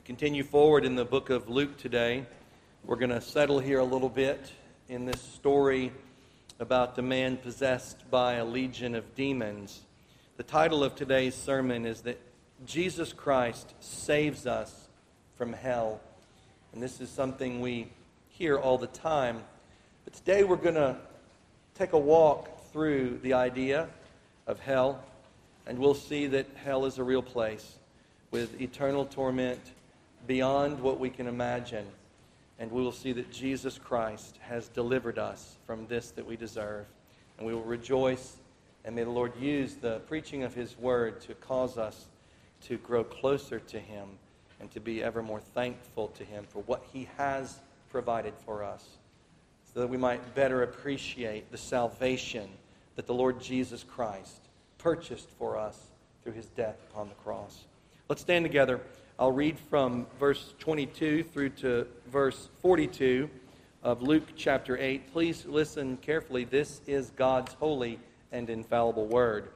Continue forward in the book of Luke today. We're going to settle here a little bit in this story about the man possessed by a legion of demons. The title of today's sermon is that Jesus Christ saves us from hell. And this is something we hear all the time. But today we're going to take a walk through the idea of hell, and we'll see that hell is a real place with eternal torment beyond what we can imagine. And we will see that Jesus Christ has delivered us from this that we deserve. And we will rejoice, and may the Lord use the preaching of His Word to cause us to grow closer to Him and to be ever more thankful to Him for what He has provided for us, so that we might better appreciate the salvation that the Lord Jesus Christ purchased for us through His death upon the cross. Let's stand together. I'll read from verse 22 through to verse 42 of Luke chapter 8. Please listen carefully. This is God's holy and infallible word.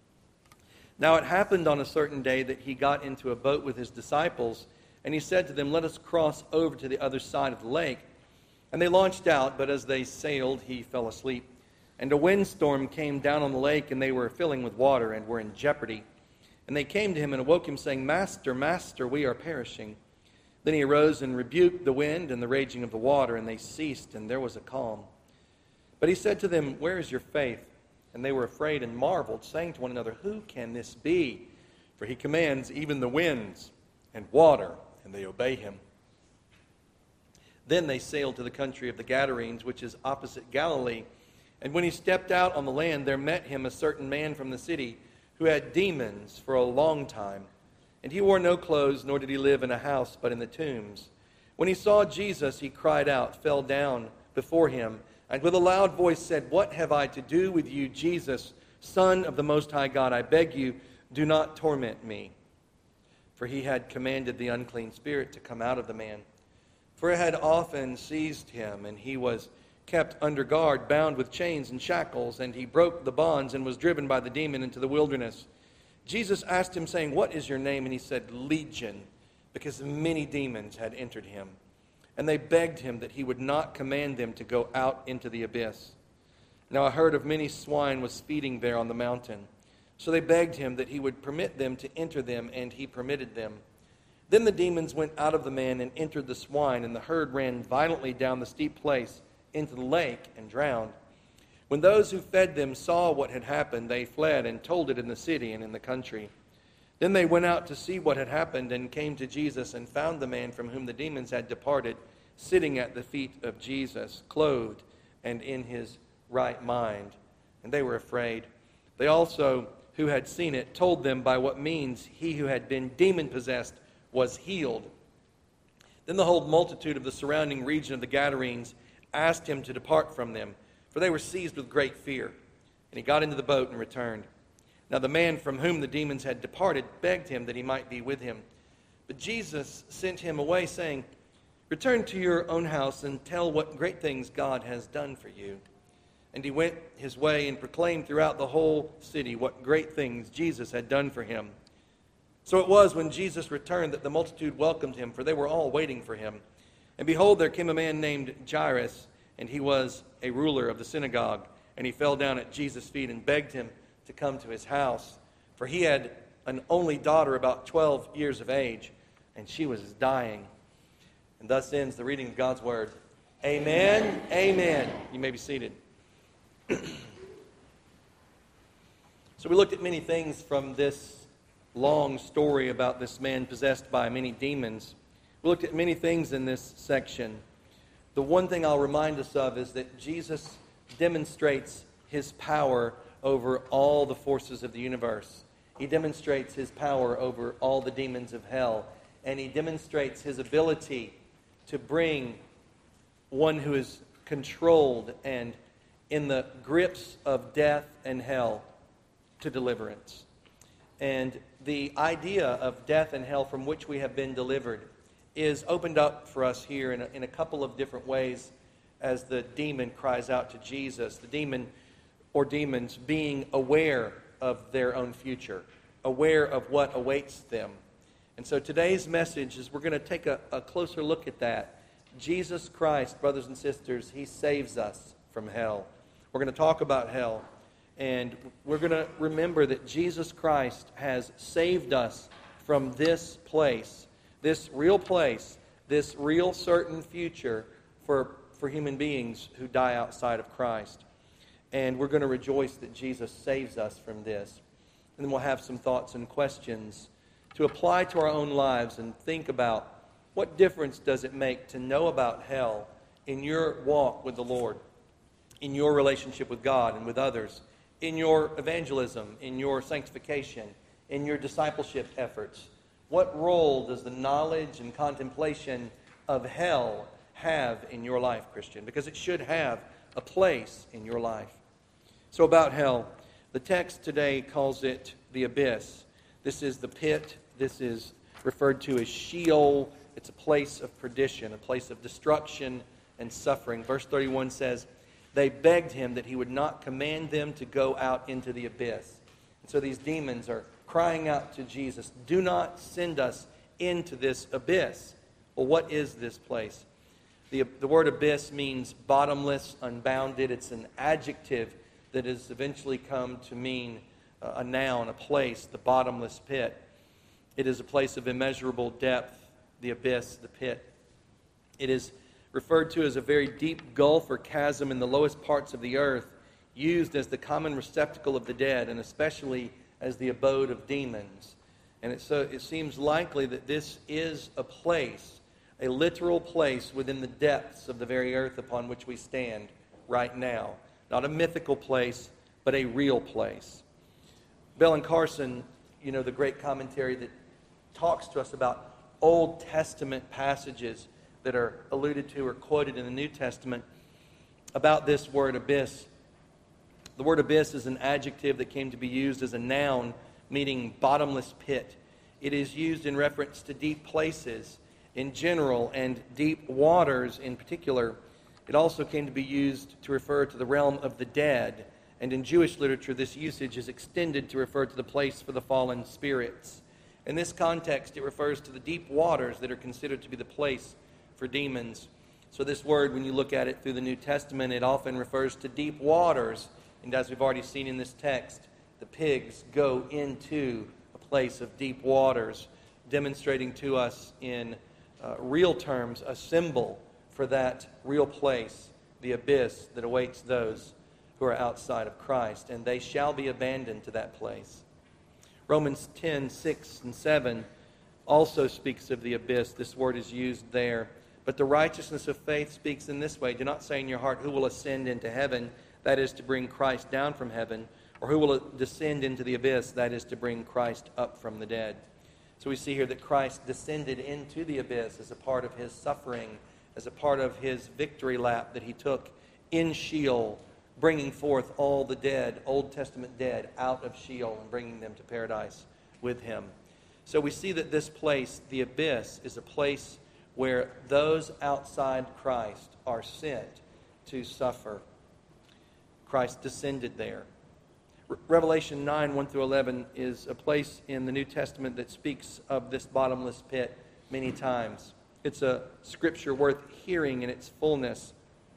Now it happened on a certain day that he got into a boat with his disciples, and he said to them, "Let us cross over to the other side of the lake." And they launched out, but as they sailed, he fell asleep. And a windstorm came down on the lake, and they were filling with water and were in jeopardy. And they came to him and awoke him, saying, "Master, Master, we are perishing." Then he arose and rebuked the wind and the raging of the water, and they ceased, and there was a calm. But he said to them, "Where is your faith?" And they were afraid and marveled, saying to one another, "Who can this be? For he commands even the winds and water, and they obey him." Then they sailed to the country of the Gadarenes, which is opposite Galilee. And when he stepped out on the land, there met him a certain man from the city, who had demons for a long time. And he wore no clothes, nor did he live in a house, but in the tombs. When he saw Jesus, he cried out, fell down before him, and with a loud voice said, "What have I to do with you, Jesus, Son of the Most High God? I beg you, do not torment me." For he had commanded the unclean spirit to come out of the man. For it had often seized him, and he was kept under guard, bound with chains and shackles, and he broke the bonds and was driven by the demon into the wilderness. Jesus asked him, saying, "What is your name?" And he said, "Legion," because many demons had entered him. And they begged him that he would not command them to go out into the abyss. Now a herd of many swine was feeding there on the mountain. So they begged him that he would permit them to enter them, and he permitted them. Then the demons went out of the man and entered the swine, and the herd ran violently down the steep place into the lake and drowned. When those who fed them saw what had happened, they fled and told it in the city and in the country. Then they went out to see what had happened and came to Jesus and found the man from whom the demons had departed sitting at the feet of Jesus, clothed and in his right mind. And they were afraid. They also, who had seen it, told them by what means he who had been demon-possessed was healed. Then the whole multitude of the surrounding region of the Gadarenes asked him to depart from them, for they were seized with great fear. And he got into the boat and returned. Now the man from whom the demons had departed begged him that he might be with him. But Jesus sent him away, saying, "Return to your own house and tell what great things God has done for you." And he went his way and proclaimed throughout the whole city what great things Jesus had done for him. So it was when Jesus returned that the multitude welcomed him, for they were all waiting for him. And behold, there came a man named Jairus, and he was a ruler of the synagogue. And he fell down at Jesus' feet and begged him to come to his house. For he had an only daughter about 12 years of age, and she was dying. And thus ends the reading of God's word. Amen. Amen. You may be seated. So we looked at many things from this long story about this man possessed by many demons. We looked at many things in this section. The one thing I'll remind us of is that Jesus demonstrates his power over all the forces of the universe. He demonstrates his power over all the demons of hell. And he demonstrates his ability to bring one who is controlled and in the grips of death and hell to deliverance. And the idea of death and hell from which we have been delivered is opened up for us here in a couple of different ways as the demon cries out to Jesus. The demon or demons being aware of their own future, aware of what awaits them. And so today's message is we're going to take a closer look at that. Jesus Christ, brothers and sisters, he saves us from hell. We're going to talk about hell, and we're going to remember that Jesus Christ has saved us from this place, this real certain future for human beings who die outside of Christ. And we're going to rejoice that Jesus saves us from this. And then we'll have some thoughts and questions to apply to our own lives and think about what difference does it make to know about hell in your walk with the Lord, in your relationship with God and with others, in your evangelism, in your sanctification, in your discipleship efforts. What role does the knowledge and contemplation of hell have in your life, Christian? Because it should have a place in your life. So about hell, the text today calls it the abyss. This is the pit. This is referred to as Sheol. It's a place of perdition, a place of destruction and suffering. Verse 31 says, they begged him that he would not command them to go out into the abyss. And so these demons are crying out to Jesus, do not send us into this abyss. Well, what is this place? The word abyss means bottomless, unbounded. It's an adjective that has eventually come to mean a noun, a place, the bottomless pit. It is a place of immeasurable depth, the abyss, the pit. It is referred to as a very deep gulf or chasm in the lowest parts of the earth, used as the common receptacle of the dead, and especially as the abode of demons. And it seems likely that this is a place, a literal place within the depths of the very earth upon which we stand right now. Not a mythical place, but a real place. Bell and Carson, the great commentary that talks to us about Old Testament passages that are alluded to or quoted in the New Testament about this word abyss. The word abyss is an adjective that came to be used as a noun, meaning bottomless pit. It is used in reference to deep places in general and deep waters in particular. It also came to be used to refer to the realm of the dead. And in Jewish literature, this usage is extended to refer to the place for the fallen spirits. In this context, it refers to the deep waters that are considered to be the place for demons. So this word, when you look at it through the New Testament, it often refers to deep waters. And as we've already seen in this text, the pigs go into a place of deep waters, demonstrating to us in real terms a symbol for that real place, the abyss that awaits those who are outside of Christ, and they shall be abandoned to that place. Romans 10:6 and 7 also speaks of the abyss. This word is used there. But the righteousness of faith speaks in this way. Do not say in your heart, who will ascend into heaven? That is to bring Christ down from heaven. Or who will descend into the abyss? That is to bring Christ up from the dead. So we see here that Christ descended into the abyss as a part of his suffering, as a part of his victory lap that he took in Sheol, bringing forth all the dead, Old Testament dead, out of Sheol and bringing them to paradise with him. So we see that this place, the abyss, is a place where those outside Christ are sent to suffer. Christ descended there. Revelation 9, 1 through 11 is a place in the New Testament that speaks of this bottomless pit many times. It's a scripture worth hearing in its fullness.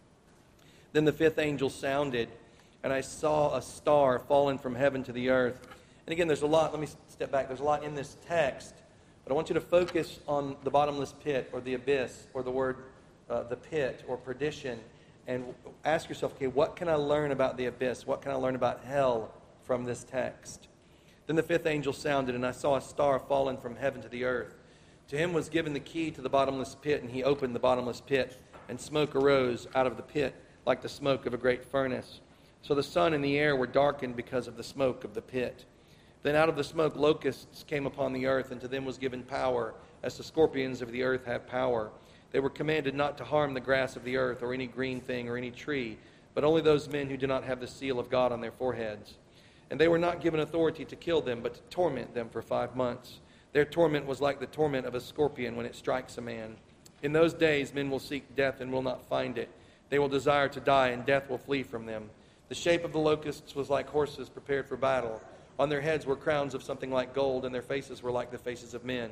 Then the fifth angel sounded, and I saw a star fallen from heaven to the earth. And again, there's a lot, let me step back, there's a lot in this text, but I want you to focus on the bottomless pit or the abyss or the word the pit or perdition, and ask yourself, okay, what can I learn about the abyss? What can I learn about hell from this text? Then the fifth angel sounded, and I saw a star fallen from heaven to the earth. To him was given the key to the bottomless pit, and he opened the bottomless pit, and smoke arose out of the pit like the smoke of a great furnace. So the sun and the air were darkened because of the smoke of the pit. Then out of the smoke locusts came upon the earth, and to them was given power, as the scorpions of the earth have power. They were commanded not to harm the grass of the earth or any green thing or any tree, but only those men who do not have the seal of God on their foreheads. And they were not given authority to kill them, but to torment them for 5 months. Their torment was like the torment of a scorpion when it strikes a man. In those days men will seek death and will not find it. They will desire to die, and death will flee from them. The shape of the locusts was like horses prepared for battle. On their heads were crowns of something like gold, and their faces were like the faces of men.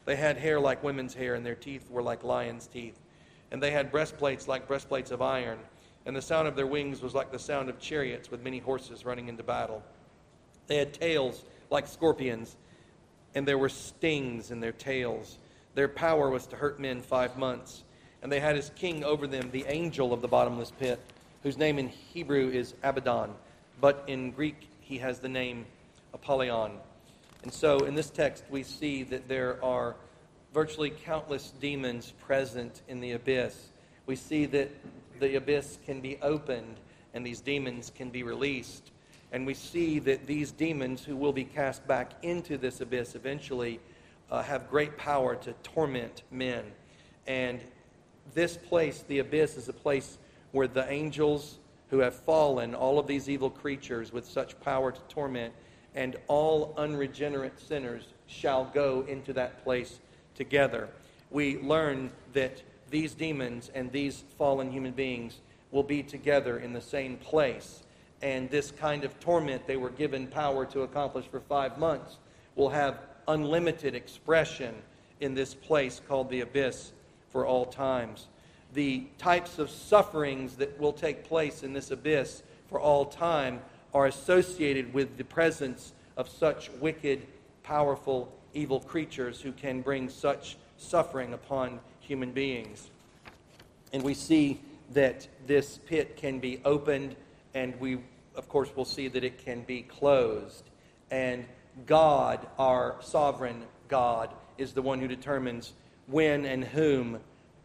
They had hair like women's hair, and their teeth were like lions' teeth. And they had breastplates like breastplates of iron, and the sound of their wings was like the sound of chariots with many horses running into battle. They had tails like scorpions, and there were stings in their tails. Their power was to hurt men 5 months. And they had as king over them the angel of the bottomless pit, whose name in Hebrew is Abaddon, but in Greek he has the name Apollyon. And so in this text we see that there are virtually countless demons present in the abyss. We see that the abyss can be opened and these demons can be released. And we see that these demons who will be cast back into this abyss eventually have great power to torment men. And this place, the abyss, is a place where the angels who have fallen, all of these evil creatures with such power to torment, and all unregenerate sinners shall go into that place together. We learn that these demons and these fallen human beings will be together in the same place. And this kind of torment they were given power to accomplish for 5 months will have unlimited expression in this place called the abyss for all times. The types of sufferings that will take place in this abyss for all time are associated with the presence of such wicked, powerful, evil creatures who can bring such suffering upon human beings. And we see that this pit can be opened, and we, of course, will see that it can be closed. And God, our sovereign God, is the one who determines when and whom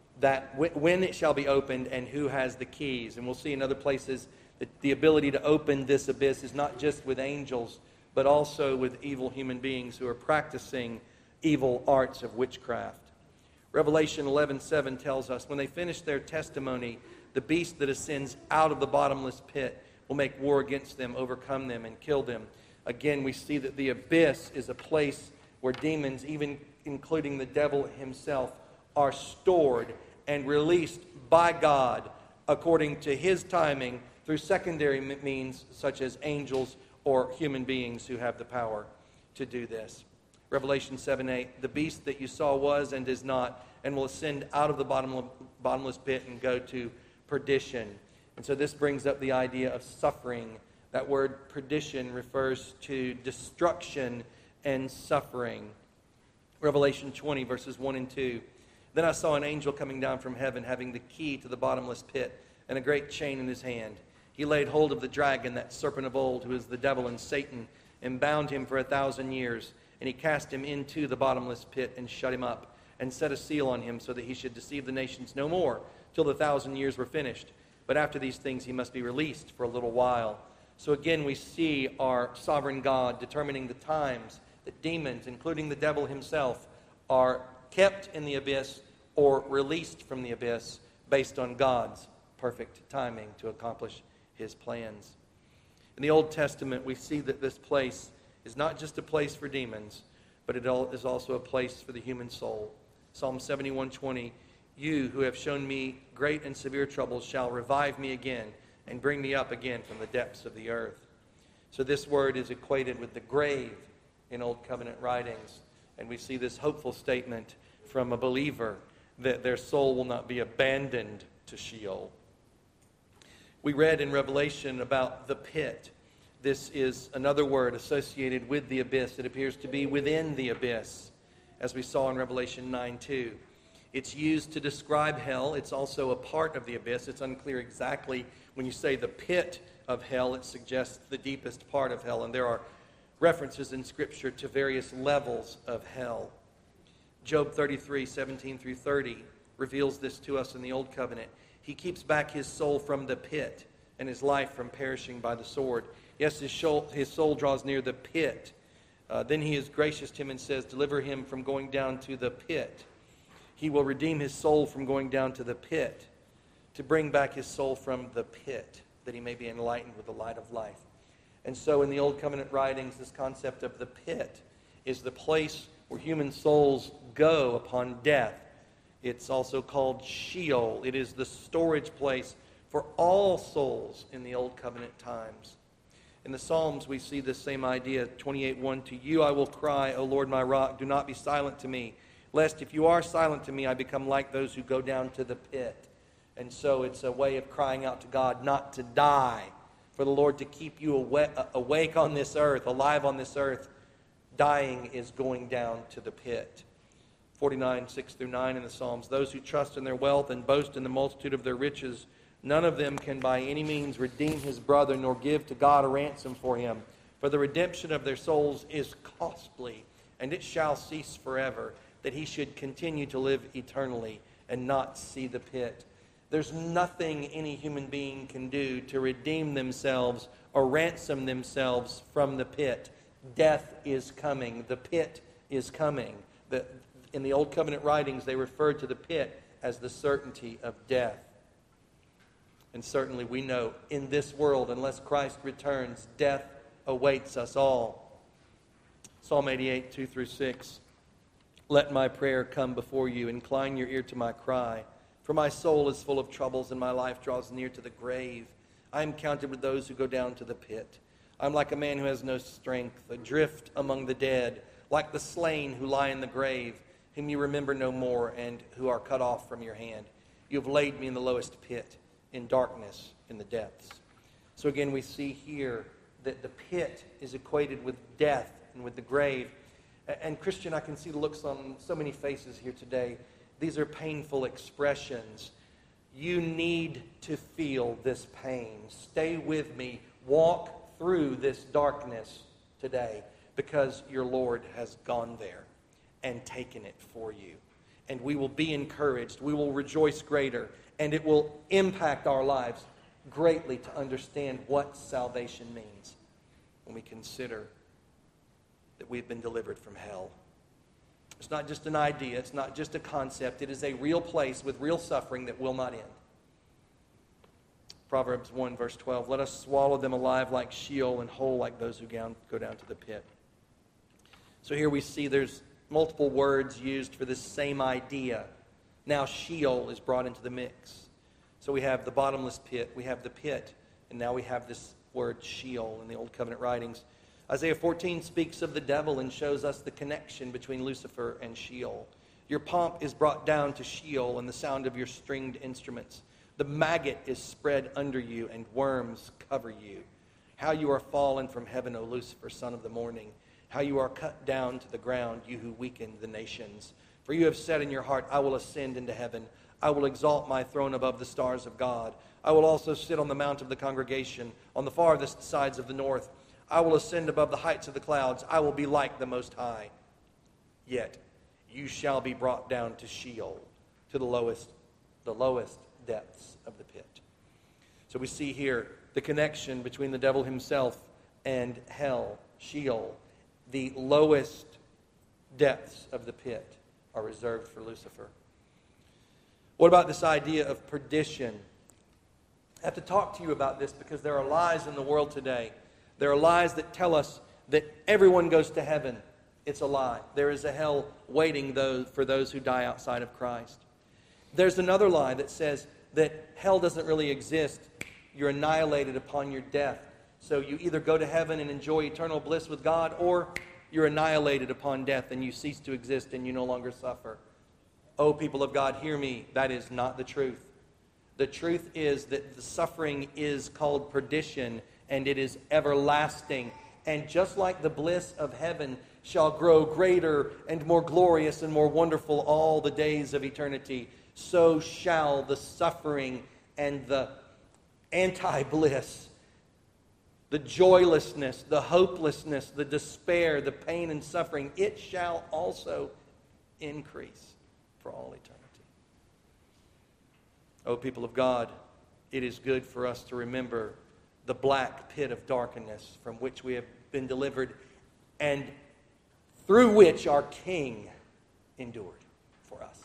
when it shall be opened and who has the keys. And we'll see in other places that the ability to open this abyss is not just with angels, but also with evil human beings who are practicing evil arts of witchcraft. Revelation 11:7 tells us, when they finish their testimony, the beast that ascends out of the bottomless pit will make war against them, overcome them, and kill them. Again, we see that the abyss is a place where demons, even including the devil himself, are stored and released by God according to his timing through secondary means such as angels or human beings who have the power to do this. Revelation 7:8, the beast that you saw was and is not, and will ascend out of the bottomless pit and go to perdition. And so this brings up the idea of suffering. That word perdition refers to destruction and suffering. Revelation 20, verses 1 and 2. Then I saw an angel coming down from heaven, having the key to the bottomless pit and a great chain in his hand. He laid hold of the dragon, that serpent of old, who is the devil and Satan, and bound him for 1,000 years. And he cast him into the bottomless pit and shut him up, and set a seal on him, so that he should deceive the nations no more, till the 1,000 years were finished. But after these things he must be released for a little while. So again we see our sovereign God determining the times that demons, including the devil himself, are kept in the abyss or released from the abyss based on God's perfect timing to accomplish his plans. In the Old Testament, we see that this place is not just a place for demons, but it is also a place for the human soul. Psalm 71:20, you who have shown me great and severe troubles shall revive me again and bring me up again from the depths of the earth. So this word is equated with the grave in Old Covenant writings. And we see this hopeful statement from a believer that their soul will not be abandoned to Sheol. We read in Revelation about the pit. This is another word associated with the abyss. It appears to be within the abyss, as we saw in Revelation 9:2. It's used to describe hell. It's also a part of the abyss. It's unclear exactly. When you say the pit of hell, it suggests the deepest part of hell. And there are references in Scripture to various levels of hell. Job 33:17 through 30 reveals this to us in the Old Covenant. He keeps back his soul from the pit and his life from perishing by the sword. Yes, his soul draws near the pit. Then he is gracious to him and says, deliver him from going down to the pit. He will redeem his soul from going down to the pit, to bring back his soul from the pit, that he may be enlightened with the light of life. And so in the Old Covenant writings, this concept of the pit is the place where human souls go upon death. It's also called Sheol. It is the storage place for all souls in the Old Covenant times. In the Psalms, we see this same idea. 28:1, to you I will cry, O Lord my rock, do not be silent to me. lest if you are silent to me, I become like those who go down to the pit. And so it's a way of crying out to God not to die, for the Lord to keep you awake on this earth, alive on this earth. Dying is going down to the pit. 49, 6 through 9 in the Psalms. Those who trust in their wealth and boast in the multitude of their riches, none of them can by any means redeem his brother, nor give to God a ransom for him. For the redemption of their souls is costly, and it shall cease forever, that he should continue to live eternally and not see the pit. There's nothing any human being can do to redeem themselves or ransom themselves from the pit. Death is coming. The pit is coming. In the Old Covenant writings, they referred to the pit as the certainty of death. And certainly we know in this world, unless Christ returns, death awaits us all. Psalm 88, 2 through 6. Let my prayer come before you. Incline your ear to my cry. For my soul is full of troubles, and my life draws near to the grave. I am counted with those who go down to the pit. I am like a man who has no strength, adrift among the dead, like the slain who lie in the grave, whom you remember no more, and who are cut off from your hand. You have laid me in the lowest pit, in darkness, in the depths. So again, we see here that the pit is equated with death and with the grave. And Christian, I can see the looks on so many faces here today. These are painful expressions. You need to feel this pain. Stay with me. Walk through this darkness today, because your Lord has gone there and taken it for you. And we will be encouraged. We will rejoice greater. And it will impact our lives greatly to understand what salvation means when we consider that we've been delivered from hell. It's not just an idea. It's not just a concept. It is a real place with real suffering that will not end. Proverbs 1, verse 12. Let us swallow them alive like Sheol, and whole like those who go down to the pit. So here we see there's multiple words used for this same idea. Now Sheol is brought into the mix. So we have the bottomless pit, we have the pit, and now we have this word Sheol in the Old Covenant writings. Isaiah 14 speaks of the devil and shows us the connection between Lucifer and Sheol. Your pomp is brought down to Sheol, and the sound of your stringed instruments. The maggot is spread under you, and worms cover you. How you are fallen from heaven, O Lucifer, son of the morning. How you are cut down to the ground, you who weaken the nations. For you have said in your heart, I will ascend into heaven. I will exalt my throne above the stars of God. I will also sit on the mount of the congregation, on the farthest sides of the north. I will ascend above the heights of the clouds. I will be like the Most High. Yet you shall be brought down to Sheol, to the lowest depths of the pit. So we see here the connection between the devil himself and hell, Sheol. The lowest depths of the pit are reserved for Lucifer. What about this idea of perdition? I have to talk to you about this because there are lies in the world today. There are lies that tell us that everyone goes to heaven. It's a lie. There is a hell waiting for those who die outside of Christ. There's another lie that says that hell doesn't really exist. You're annihilated upon your death. So you either go to heaven and enjoy eternal bliss with God, or you're annihilated upon death and you cease to exist and you no longer suffer. Oh, people of God, hear me. That is not the truth. The truth is that the suffering is called perdition, and it is everlasting. And just like the bliss of heaven shall grow greater and more glorious and more wonderful all the days of eternity, so shall the suffering and the anti-bliss, the joylessness, the hopelessness, the despair, the pain and suffering, it shall also increase for all eternity. Oh, people of God, it is good for us to remember the black pit of darkness from which we have been delivered and through which our King endured for us.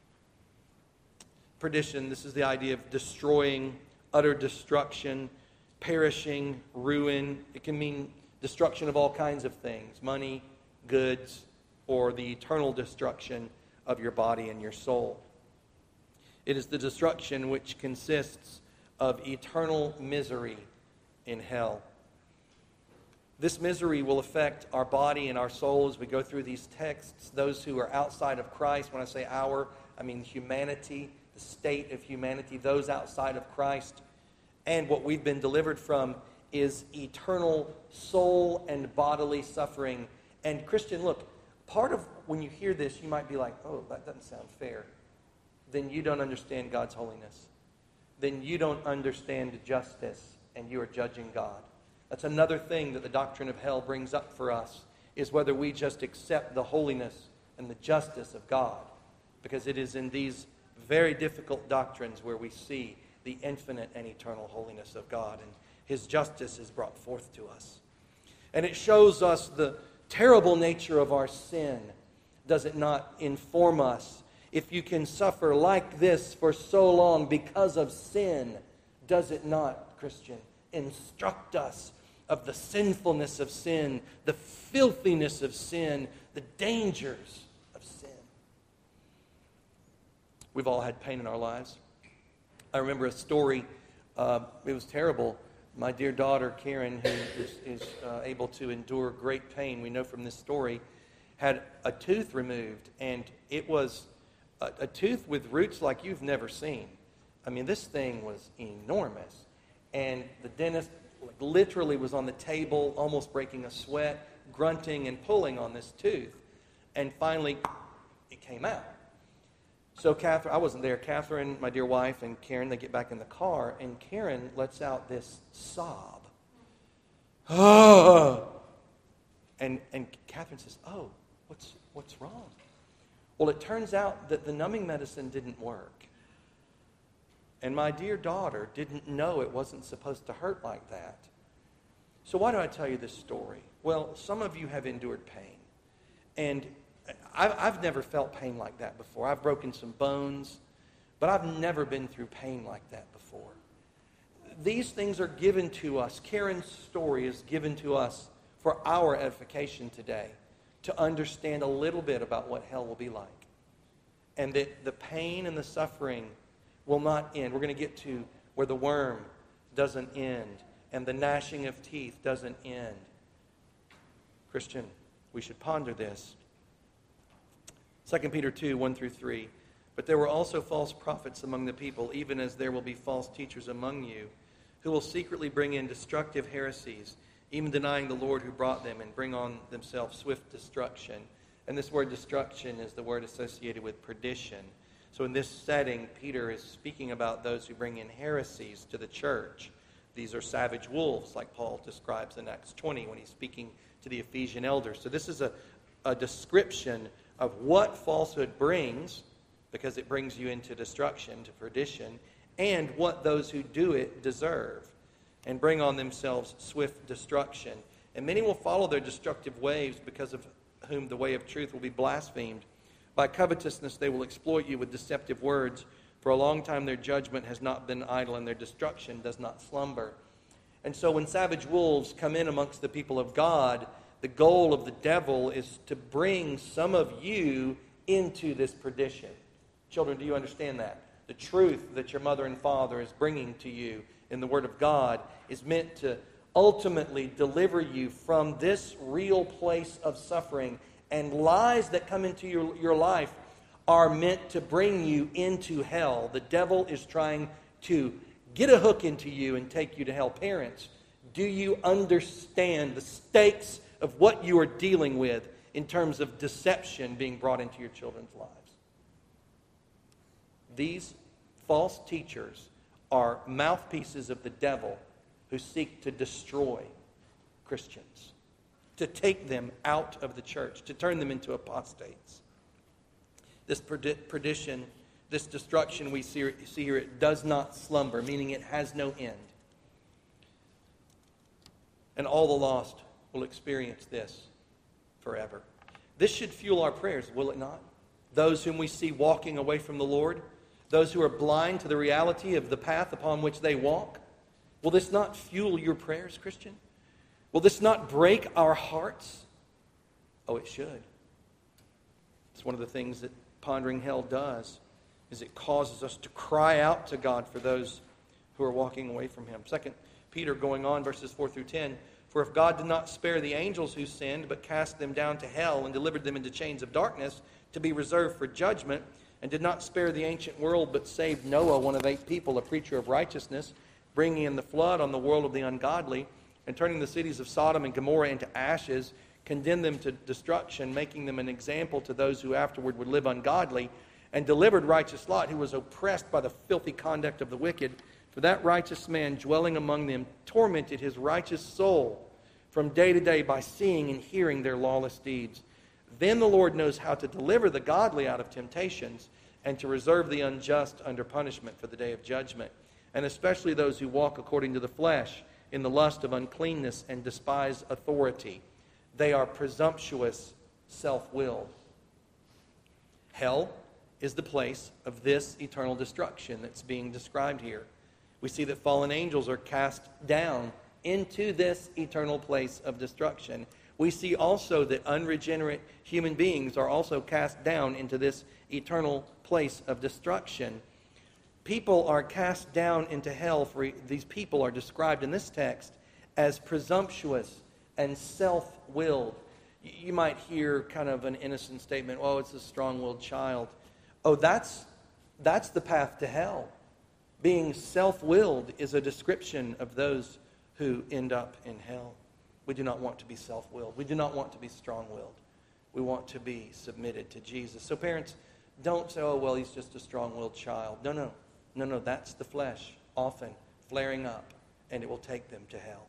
Perdition, this is the idea of destroying, utter destruction, perishing, ruin. It can mean destruction of all kinds of things, money, goods, or the eternal destruction of your body and your soul. It is the destruction which consists of eternal misery in hell. This misery will affect our body and our soul as we go through these texts. Those who are outside of Christ, when I say our, I mean humanity, the state of humanity, those outside of Christ. And what we've been delivered from is eternal soul and bodily suffering. And Christian, look, part of when you hear this, you might be like, oh, that doesn't sound fair. Then you don't understand God's holiness. Then you don't understand justice, and you are judging God. That's another thing that the doctrine of hell brings up for us, is whether we just accept the holiness and the justice of God. Because it is in these very difficult doctrines where we see the infinite and eternal holiness of God, and His justice is brought forth to us. And it shows us the terrible nature of our sin. Does it not inform us? If you can suffer like this for so long because of sin, does it not, Christian, instruct us of the sinfulness of sin, the filthiness of sin, the dangers of sin? We've all had pain in our lives. I remember a story, it was terrible. My dear daughter, Karen, who is able to endure great pain, we know from this story, had a tooth removed, and it was a tooth with roots like you've never seen. I mean, this thing was enormous. And the dentist literally was on the table, almost breaking a sweat, grunting and pulling on this tooth. And finally, it came out. So Catherine, I wasn't there. Catherine, my dear wife, and Karen, they get back in the car, and Karen lets out this sob. Oh! And Catherine says, oh, what's wrong? Well, it turns out that the numbing medicine didn't work. And my dear daughter didn't know it wasn't supposed to hurt like that. So why do I tell you this story? Well, some of you have endured pain. And I've never felt pain like that before. I've broken some bones, but I've never been through pain like that before. These things are given to us. Karen's story is given to us for our edification today, to understand a little bit about what hell will be like. And that the pain and the suffering will not end. We're going to get to where the worm doesn't end and the gnashing of teeth doesn't end. Christian, we should ponder this. 2 Peter 2, 1 through 3. But there were also false prophets among the people, even as there will be false teachers among you, who will secretly bring in destructive heresies, even denying the Lord who brought them, and bring on themselves swift destruction. And this word destruction is the word associated with perdition. So in this setting, Peter is speaking about those who bring in heresies to the church. These are savage wolves, like Paul describes in Acts 20 when he's speaking to the Ephesian elders. So this is a description of what falsehood brings, because it brings you into destruction, to perdition, and what those who do it deserve, and bring on themselves swift destruction. And many will follow their destructive ways, because of whom the way of truth will be blasphemed. By covetousness they will exploit you with deceptive words. For a long time their judgment has not been idle, and their destruction does not slumber. And so when savage wolves come in amongst the people of God, the goal of the devil is to bring some of you into this perdition. Children, do you understand that? The truth that your mother and father is bringing to you in the Word of God is meant to ultimately deliver you from this real place of suffering. And lies that come into your life are meant to bring you into hell. The devil is trying to get a hook into you and take you to hell. Parents, do you understand the stakes of what you are dealing with in terms of deception being brought into your children's lives? These false teachers are mouthpieces of the devil who seek to destroy Christians, to take them out of the church, to turn them into apostates. This perdition, this destruction we see here, it does not slumber, meaning it has no end. And all the lost will experience this forever. This should fuel our prayers, will it not? Those whom we see walking away from the Lord, those who are blind to the reality of the path upon which they walk, will this not fuel your prayers, Christian? Will this not break our hearts? Oh, it should. It's one of the things that pondering hell does, is it causes us to cry out to God for those who are walking away from Him. 2 Peter, going on, verses 4 through 10, For if God did not spare the angels who sinned, but cast them down to hell and delivered them into chains of darkness to be reserved for judgment, and did not spare the ancient world, but saved Noah, one of 8 people, a preacher of righteousness, bringing in the flood on the world of the ungodly, and turning the cities of Sodom and Gomorrah into ashes, condemned them to destruction, making them an example to those who afterward would live ungodly, and delivered righteous Lot, who was oppressed by the filthy conduct of the wicked. For that righteous man dwelling among them tormented his righteous soul from day to day by seeing and hearing their lawless deeds. Then the Lord knows how to deliver the godly out of temptations and to reserve the unjust under punishment for the day of judgment, and especially those who walk according to the flesh in the lust of uncleanness and despise authority. They are presumptuous, self-willed. Hell is the place of this eternal destruction that's being described here. We see that fallen angels are cast down into this eternal place of destruction. We see also that unregenerate human beings are also cast down into this eternal place of destruction. People are cast down into hell, for these people are described in this text as presumptuous and self-willed. You might hear kind of an innocent statement, oh, it's a strong-willed child. Oh, that's the path to hell. Being self-willed is a description of those who end up in hell. We do not want to be self-willed. We do not want to be strong-willed. We want to be submitted to Jesus. So parents, don't say, oh, well, he's just a strong-willed child. No, that's the flesh, often flaring up, and it will take them to hell.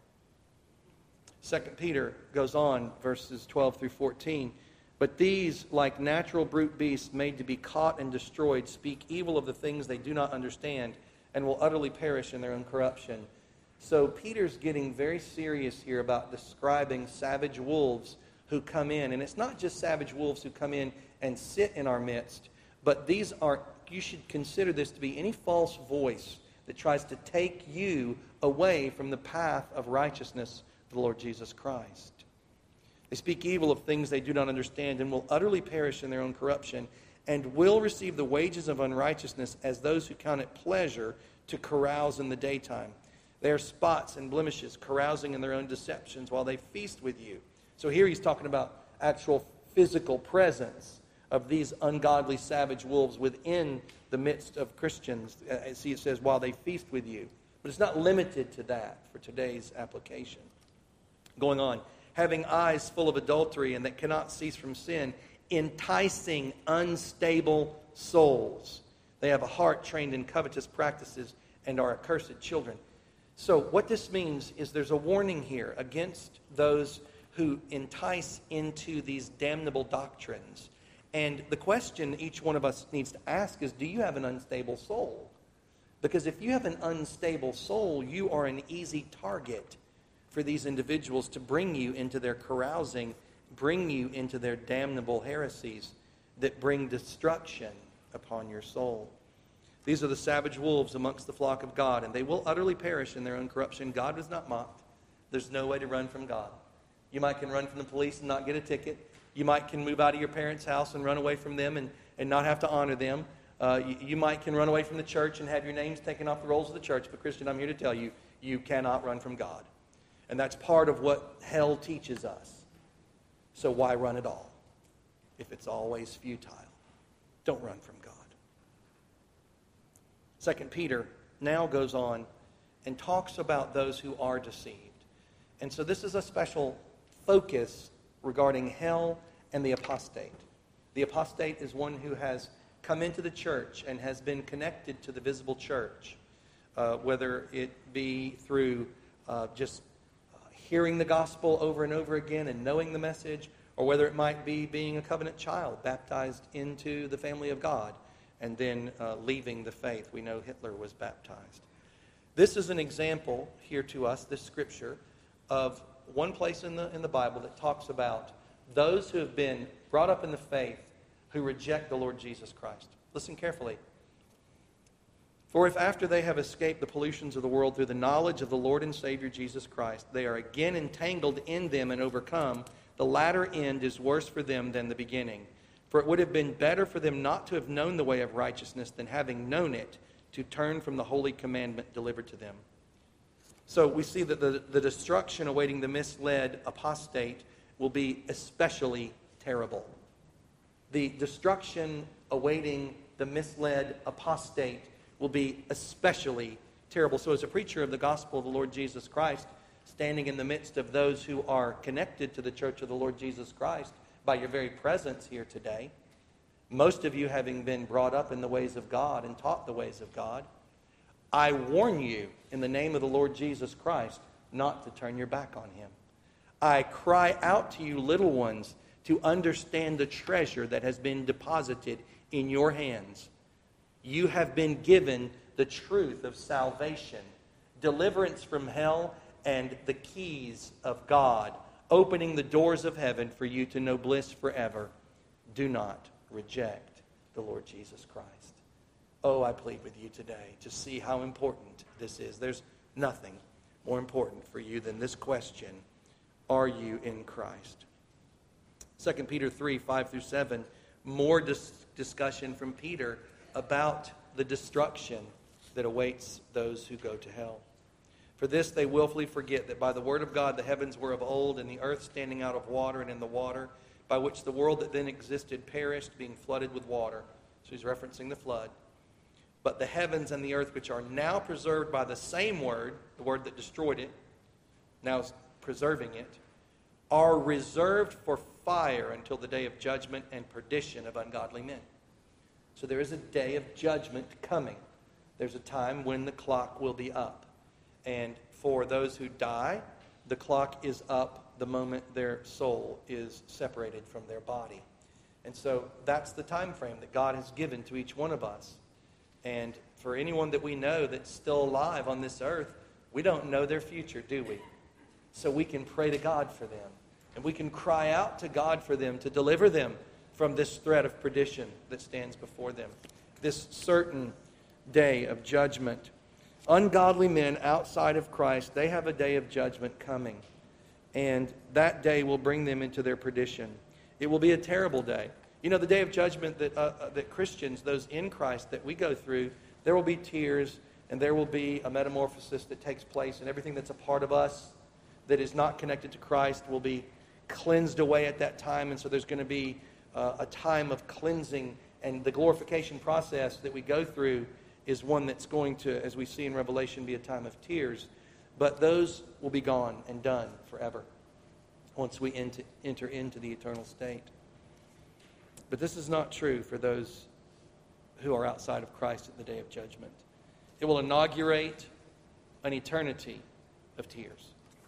2 Peter goes on, verses 12 through 14. But these, like natural brute beasts made to be caught and destroyed, speak evil of the things they do not understand, and will utterly perish in their own corruption. So Peter's getting very serious here about describing savage wolves who come in. And it's not just savage wolves who come in and sit in our midst, but these are, you should consider this to be any false voice that tries to take you away from the path of righteousness of the Lord Jesus Christ. They speak evil of things they do not understand and will utterly perish in their own corruption, and will receive the wages of unrighteousness as those who count it pleasure to carouse in the daytime. They are spots and blemishes, carousing in their own deceptions while they feast with you. So here he's talking about actual physical presence of these ungodly savage wolves within the midst of Christians. See, it says, while they feast with you. But it's not limited to that for today's application. Going on. Having eyes full of adultery and that cannot cease from sin, enticing unstable souls. They have a heart trained in covetous practices and are accursed children. So what this means is there's a warning here against those who entice into these damnable doctrines. And the question each one of us needs to ask is, do you have an unstable soul? Because if you have an unstable soul, you are an easy target for these individuals to bring you into their carousing, bring you into their damnable heresies that bring destruction upon your soul. These are the savage wolves amongst the flock of God, and they will utterly perish in their own corruption. God was not mocked. There's no way to run from God. You might can run from the police and not get a ticket. You might can move out of your parents' house and run away from them and not have to honor them. You might can run away from the church and have your names taken off the rolls of the church. But Christian, I'm here to tell you, you cannot run from God. And that's part of what hell teaches us. So why run at all if it's always futile? Don't run from God. 2 Peter now goes on and talks about those who are deceived. And so this is a special focus regarding hell and the apostate. The apostate is one who has come into the church and has been connected to the visible church, whether it be through just hearing the gospel over and over again and knowing the message, or whether it might be being a covenant child baptized into the family of God and then leaving the faith. We know Hitler was baptized. This is an example here to us, this scripture, of one place in the Bible that talks about those who have been brought up in the faith who reject the Lord Jesus Christ. Listen carefully. For if after they have escaped the pollutions of the world through the knowledge of the Lord and Savior Jesus Christ, they are again entangled in them and overcome, the latter end is worse for them than the beginning. For it would have been better for them not to have known the way of righteousness than having known it, to turn from the holy commandment delivered to them. So we see that the destruction awaiting the misled apostate will be especially terrible. The destruction awaiting the misled apostate will be especially terrible. So as a preacher of the gospel of the Lord Jesus Christ, standing in the midst of those who are connected to the church of the Lord Jesus Christ by your very presence here today, most of you having been brought up in the ways of God and taught the ways of God, I warn you in the name of the Lord Jesus Christ not to turn your back on him. I cry out to you, little ones, to understand the treasure that has been deposited in your hands. You have been given the truth of salvation, deliverance from hell, and the keys of God, opening the doors of heaven for you to know bliss forever. Do not reject the Lord Jesus Christ. Oh, I plead with you today to see how important this is. There's nothing more important for you than this question: are you in Christ? 2 Peter 3, 5 through 7, more discussion from Peter about the destruction that awaits those who go to hell. For this they willfully forget that by the word of God the heavens were of old, and the earth standing out of water and in the water, by which the world that then existed perished, being flooded with water. So he's referencing the flood. But the heavens and the earth, which are now preserved by the same word, the word that destroyed it, now preserving it, are reserved for fire until the day of judgment and perdition of ungodly men. So there is a day of judgment coming. There's a time when the clock will be up. And for those who die, the clock is up the moment their soul is separated from their body. And so that's the time frame that God has given to each one of us. And for anyone that we know that's still alive on this earth, we don't know their future, do we? So we can pray to God for them. And we can cry out to God for them to deliver them from this threat of perdition that stands before them. This certain day of judgment. Ungodly men outside of Christ, they have a day of judgment coming. And that day will bring them into their perdition. It will be a terrible day. You know, the day of judgment that Christians, those in Christ that we go through, there will be tears and there will be a metamorphosis that takes place, and everything that's a part of us that is not connected to Christ will be cleansed away at that time. And so there's going to be a time of cleansing, and the glorification process that we go through is one that's going to, as we see in Revelation, be a time of tears. But those will be gone and done forever once we enter into the eternal state. But this is not true for those who are outside of Christ at the day of judgment. It will inaugurate an eternity of tears.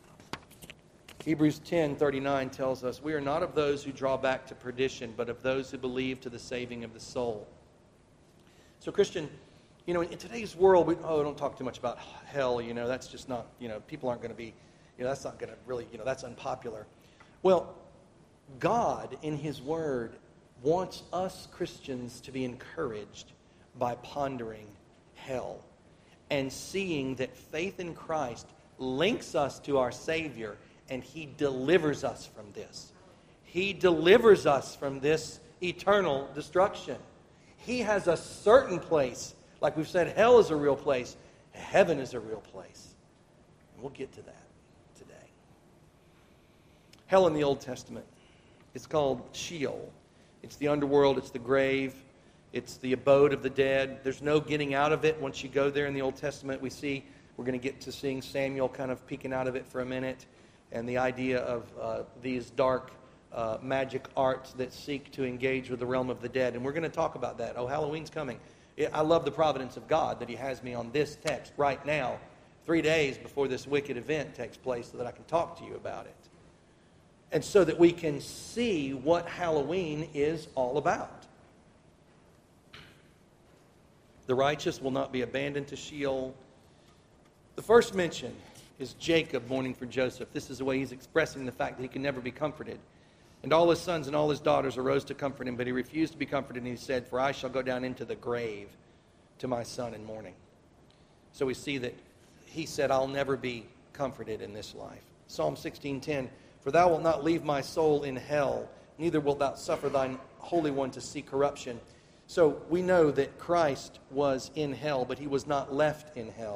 Hebrews 10:39 tells us, we are not of those who draw back to perdition, but of those who believe to the saving of the soul. So Christian, you know, in today's world, we don't talk too much about hell, you know, that's just not, you know, people aren't going to be, you know, that's not going to really, you know, that's unpopular. Well, God in His Word wants us Christians to be encouraged by pondering hell and seeing that faith in Christ links us to our Savior, and He delivers us from this. He delivers us from this eternal destruction. He has a certain place. Like we've said, hell is a real place. Heaven is a real place. And we'll get to that today. Hell in the Old Testament is called Sheol. It's the underworld. It's the grave. It's the abode of the dead. There's no getting out of it once you go there in the Old Testament. We're going to get to seeing Samuel kind of peeking out of it for a minute, and the idea of these dark magic arts that seek to engage with the realm of the dead. And we're going to talk about that. Oh, Halloween's coming. I love the providence of God that He has me on this text right now, 3 days before this wicked event takes place, so that I can talk to you about it. And so that we can see what Halloween is all about. The righteous will not be abandoned to Sheol. The first mention is Jacob mourning for Joseph. This is the way he's expressing the fact that he can never be comforted. And all his sons and all his daughters arose to comfort him, but he refused to be comforted, and he said, "For I shall go down into the grave to my son in mourning." So we see that he said, "I'll never be comforted in this life." Psalm 16:10, "For thou wilt not leave my soul in hell, neither wilt thou suffer thine Holy One to see corruption." So we know that Christ was in hell, but He was not left in hell.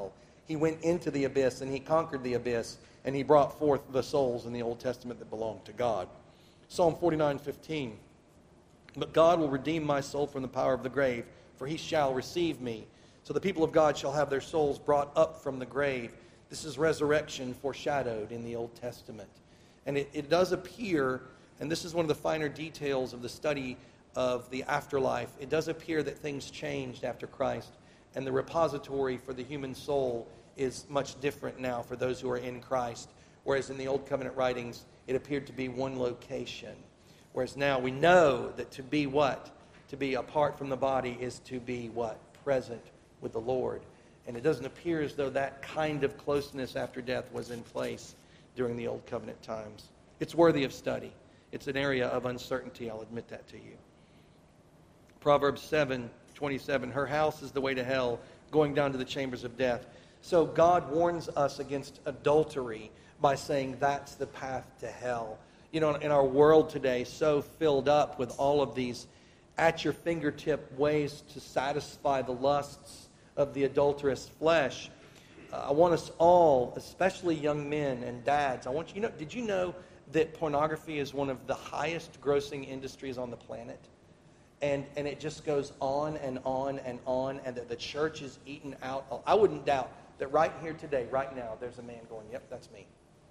He went into the abyss, and he conquered the abyss, and he brought forth the souls in the Old Testament that belonged to God. Psalm 49:15. But God will redeem my soul from the power of the grave, for he shall receive me. So the people of God shall have their souls brought up from the grave. This is resurrection foreshadowed in the Old Testament. And it does appear, and this is one of the finer details of the study of the afterlife, it does appear that things changed after Christ, and the repository for the human soul is much different now for those who are in Christ. Whereas in the Old Covenant writings, it appeared to be one location. Whereas now we know that to be what? To be apart from the body is to be what? Present with the Lord. And it doesn't appear as though that kind of closeness after death was in place during the Old Covenant times. It's worthy of study. It's an area of uncertainty, I'll admit that to you. Proverbs 7:27, her house is the way to hell, going down to the chambers of death. So God warns us against adultery by saying that's the path to hell. You know, in our world today, so filled up with all of these at your fingertip ways to satisfy the lusts of the adulterous flesh, I want us all, especially young men and dads, did you know that pornography is one of the highest grossing industries on the planet? And it just goes on and on and on, and that the church is eaten out. I wouldn't doubt that right here today, right now, there's a man going, yep, that's me.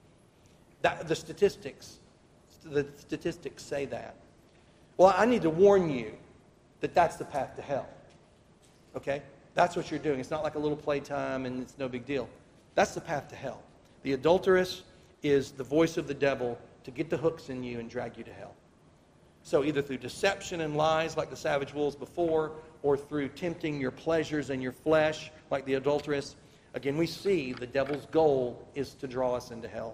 The statistics say that. Well, I need to warn you that that's the path to hell. Okay? That's what you're doing. It's not like a little playtime and it's no big deal. That's the path to hell. The adulteress is the voice of the devil to get the hooks in you and drag you to hell. So either through deception and lies like the savage wolves before, or through tempting your pleasures and your flesh like the adulteress. Again, we see the devil's goal is to draw us into hell.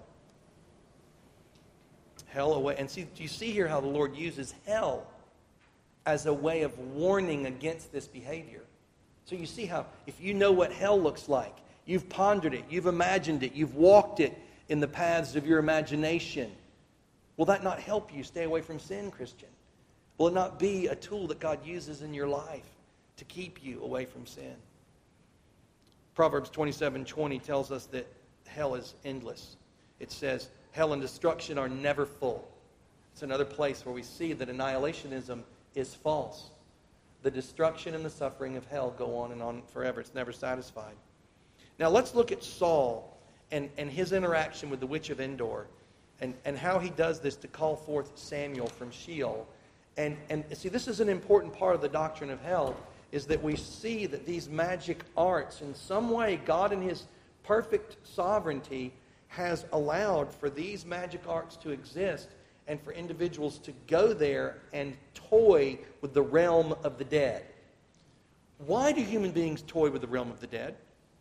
Hell away. And see, do you see here how the Lord uses hell as a way of warning against this behavior? So you see how, if you know what hell looks like, you've pondered it, you've imagined it, you've walked it in the paths of your imagination, will that not help you stay away from sin, Christian? Will it not be a tool that God uses in your life to keep you away from sin? Proverbs 27:20 tells us that hell is endless. It says, hell and destruction are never full. It's another place where we see that annihilationism is false. The destruction and the suffering of hell go on and on forever. It's never satisfied. Now let's look at Saul and his interaction with the witch of Endor, and how he does this to call forth Samuel from Sheol. And see, this is an important part of the doctrine of hell, is that we see that these magic arts, in some way, God in his perfect sovereignty has allowed for these magic arts to exist and for individuals to go there and toy with the realm of the dead. Why do human beings toy with the realm of the dead?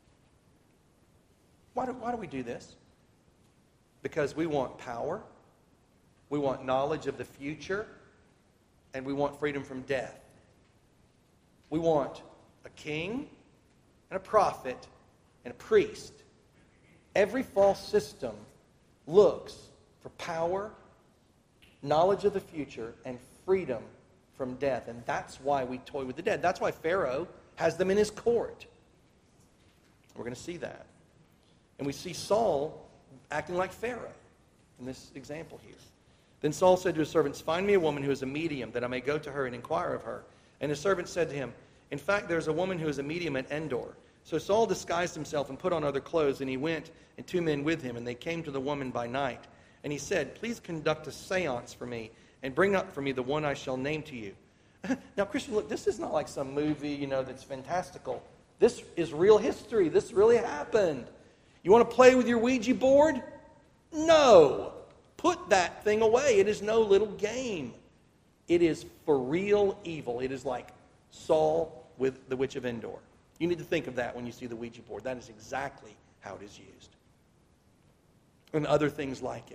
Why do we do this? Because we want power, we want knowledge of the future, and we want freedom from death. We want a king and a prophet and a priest. Every false system looks for power, knowledge of the future, and freedom from death. And that's why we toy with the dead. That's why Pharaoh has them in his court. We're going to see that. And we see Saul acting like Pharaoh in this example here. Then Saul said to his servants, "Find me a woman who is a medium, that I may go to her and inquire of her." And his servants said to him, "In fact, there is a woman who is a medium at Endor." So Saul disguised himself and put on other clothes, and he went, and 2 men with him, and they came to the woman by night. And he said, "Please conduct a seance for me, and bring up for me the one I shall name to you." Now, Christian, look, this is not like some movie, that's fantastical. This is real history. This really happened. You want to play with your Ouija board? No. Put that thing away. It is no little game. It is for real evil. It is like Saul with the witch of Endor. You need to think of that when you see the Ouija board. That is exactly how it is used. And other things like it.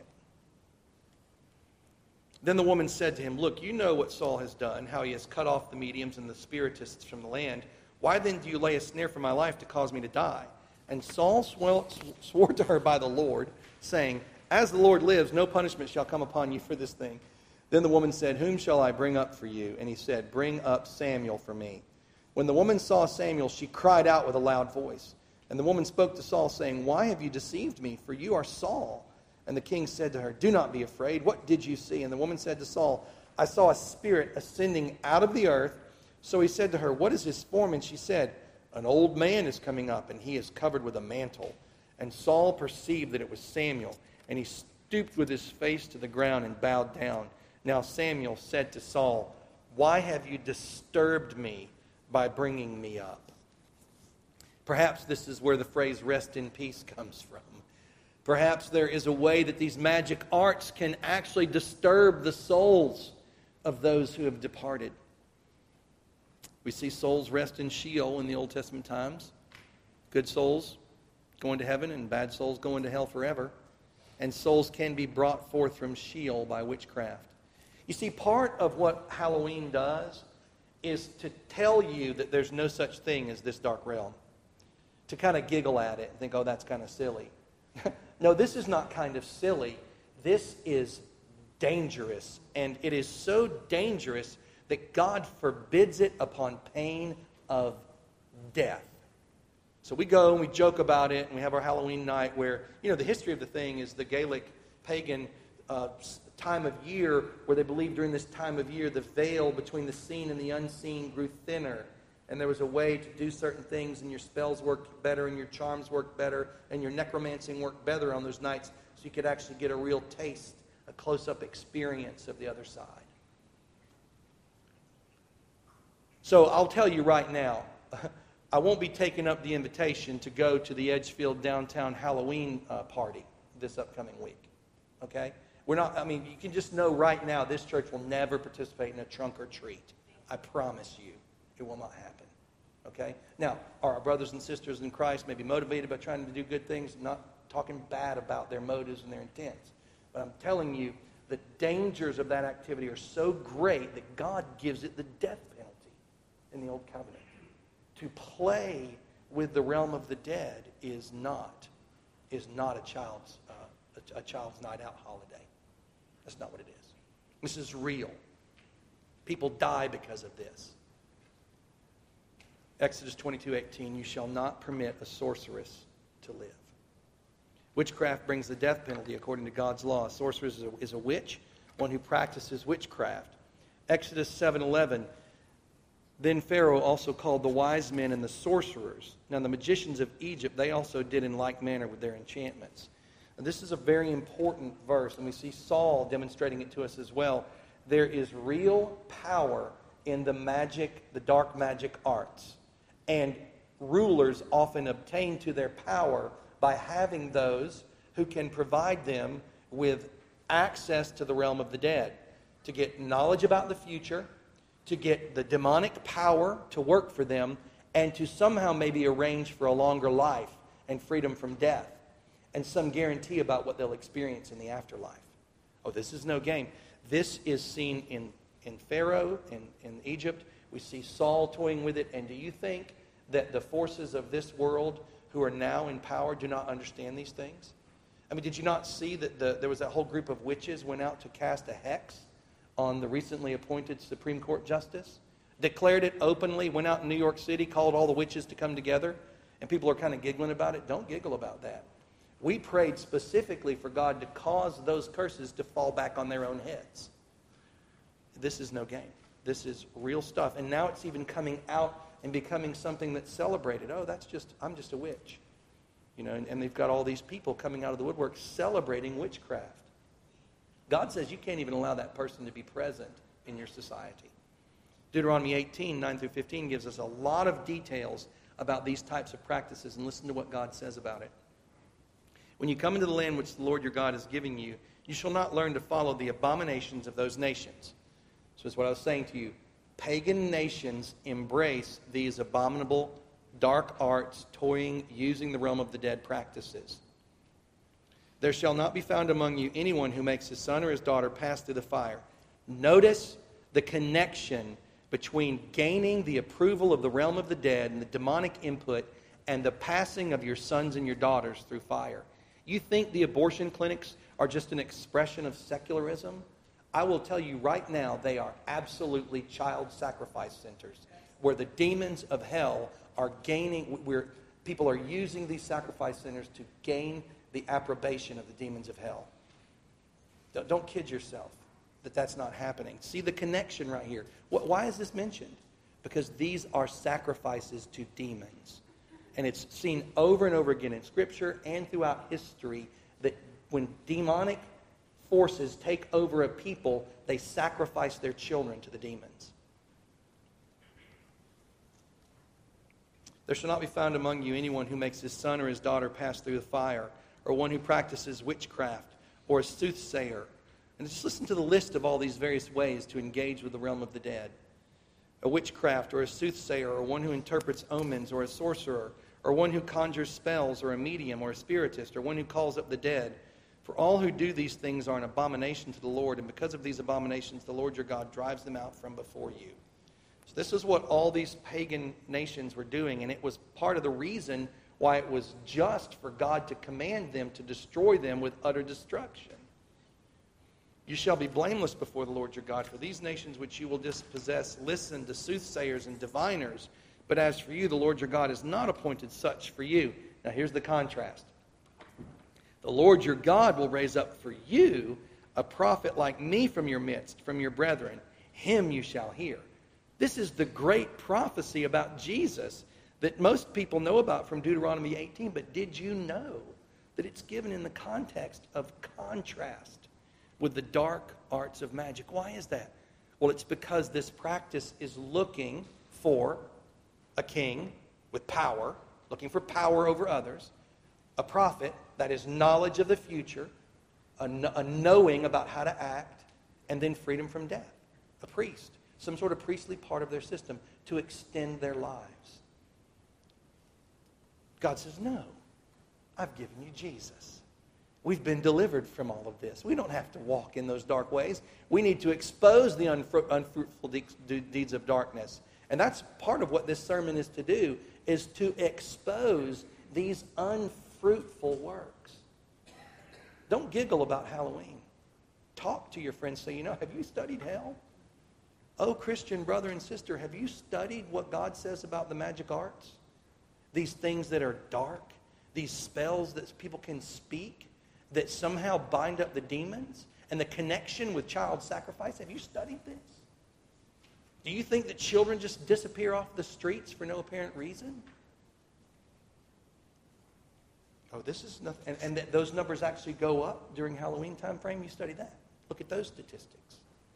Then the woman said to him, "Look, you know what Saul has done, how he has cut off the mediums and the spiritists from the land. Why then do you lay a snare for my life to cause me to die?" And Saul swore to her by the Lord, saying, "As the Lord lives, no punishment shall come upon you for this thing." Then the woman said, "Whom shall I bring up for you?" And he said, "Bring up Samuel for me." When the woman saw Samuel, she cried out with a loud voice. And the woman spoke to Saul, saying, "Why have you deceived me? For you are Saul." And the king said to her, "Do not be afraid. What did you see?" And the woman said to Saul, "I saw a spirit ascending out of the earth." So he said to her, "What is his form?" And she said, "An old man is coming up, and he is covered with a mantle." And Saul perceived that it was Samuel, and he stooped with his face to the ground and bowed down. Now Samuel said to Saul, "Why have you disturbed me by bringing me up?" Perhaps this is where the phrase "rest in peace" comes from. Perhaps there is a way that these magic arts can actually disturb the souls of those who have departed. We see souls rest in Sheol in the Old Testament times. Good souls going to heaven and bad souls going to hell forever. And souls can be brought forth from Sheol by witchcraft. You see, part of what Halloween does is to tell you that there's no such thing as this dark realm. To kind of giggle at it and think, oh, that's kind of silly. No, this is not kind of silly. This is dangerous. And it is so dangerous that God forbids it upon pain of death. So we go and we joke about it, and we have our Halloween night where, the history of the thing is the Gaelic pagan time of year where they believed during this time of year the veil between the seen and the unseen grew thinner. And there was a way to do certain things, and your spells worked better, and your charms worked better, and your necromancing worked better on those nights, so you could actually get a real taste, a close-up experience of the other side. So I'll tell you right now, I won't be taking up the invitation to go to the Edgefield downtown Halloween party this upcoming week. Okay? You can just know right now this church will never participate in a trunk or treat. I promise you. It will not happen. Okay? Now, our brothers and sisters in Christ may be motivated by trying to do good things, not talking bad about their motives and their intents. But I'm telling you, the dangers of that activity are so great that God gives it the death penalty in the Old Covenant. To play with the realm of the dead is not a child's night out holiday. That's not what it is. This is real. People die because of this. Exodus 22:18, "You shall not permit a sorceress to live." Witchcraft brings the death penalty according to God's law. A sorceress is a witch, one who practices witchcraft. Exodus 7:11, "Then Pharaoh also called the wise men and the sorcerers. Now the magicians of Egypt, they also did in like manner with their enchantments." And this is a very important verse, and we see Saul demonstrating it to us as well. There is real power in the dark magic arts. And rulers often obtain to their power by having those who can provide them with access to the realm of the dead, to get knowledge about the future, to get the demonic power to work for them, and to somehow maybe arrange for a longer life and freedom from death, and some guarantee about what they'll experience in the afterlife. Oh, this is no game. This is seen in Pharaoh, in Egypt. We see Saul toying with it. And do you think that the forces of this world who are now in power do not understand these things? Did you not see that there was that whole group of witches went out to cast a hex on the recently appointed Supreme Court justice? Declared it openly, went out in New York City, called all the witches to come together, and people are kind of giggling about it. Don't giggle about that. We prayed specifically for God to cause those curses to fall back on their own heads. This is no game. This is real stuff. And now it's even coming out and becoming something that's celebrated. Oh, I'm just a witch. And they've got all these people coming out of the woodwork celebrating witchcraft. God says you can't even allow that person to be present in your society. Deuteronomy 18:9-15 gives us a lot of details about these types of practices, and listen to what God says about it. "When you come into the land which the Lord your God is giving you, you shall not learn to follow the abominations of those nations." So that's what I was saying to you. Pagan nations embrace these abominable, dark arts, toying, using the realm of the dead practices. "There shall not be found among you anyone who makes his son or his daughter pass through the fire." Notice the connection between gaining the approval of the realm of the dead and the demonic input and the passing of your sons and your daughters through fire. You think the abortion clinics are just an expression of secularism? I will tell you right now, they are absolutely child sacrifice centers where the demons of hell are gaining. People are using these sacrifice centers to gain the approbation of the demons of hell. Don't kid yourself that that's not happening. See the connection right here. Why is this mentioned? Because these are sacrifices to demons. And it's seen over and over again in Scripture and throughout history that when demonic forces take over a people, they sacrifice their children to the demons. There shall not be found among you anyone who makes his son or his daughter pass through the fire, or one who practices witchcraft, or a soothsayer. And just listen to the list of all these various ways to engage with the realm of the dead. A witchcraft, or a soothsayer, or one who interprets omens, or a sorcerer, or one who conjures spells, or a medium, or a spiritist, or one who calls up the dead. For all who do these things are an abomination to the Lord, and because of these abominations, the Lord your God drives them out from before you. So this is what all these pagan nations were doing, and it was part of the reason why it was just for God to command them to destroy them with utter destruction. You shall be blameless before the Lord your God, for these nations which you will dispossess listen to soothsayers and diviners. But as for you, the Lord your God has not appointed such for you. Now here's the contrast. The Lord your God will raise up for you a prophet like me from your midst, from your brethren. Him you shall hear. This is the great prophecy about Jesus that most people know about from Deuteronomy 18. But did you know that it's given in the context of contrast with the dark arts of magic? Why is that? Well, it's because this practice is looking for a king with power, looking for power over others, a prophet, that is knowledge of the future, a knowing about how to act, and then freedom from death. A priest, some sort of priestly part of their system to extend their lives. God says, no, I've given you Jesus. We've been delivered from all of this. We don't have to walk in those dark ways. We need to expose the unfruitful deeds of darkness. And that's part of what this sermon is to do, is to expose these unfruitful works. Don't giggle about Halloween. Talk to your friends. Say, have you studied hell? Oh, Christian brother and sister, have you studied what God says about the magic arts? These things that are dark, these spells that people can speak, that somehow bind up the demons, and the connection with child sacrifice. Have you studied this? Do you think that children just disappear off the streets for no apparent reason? Oh, this is nothing. And those numbers actually go up during Halloween time frame. You study that. Look at those statistics.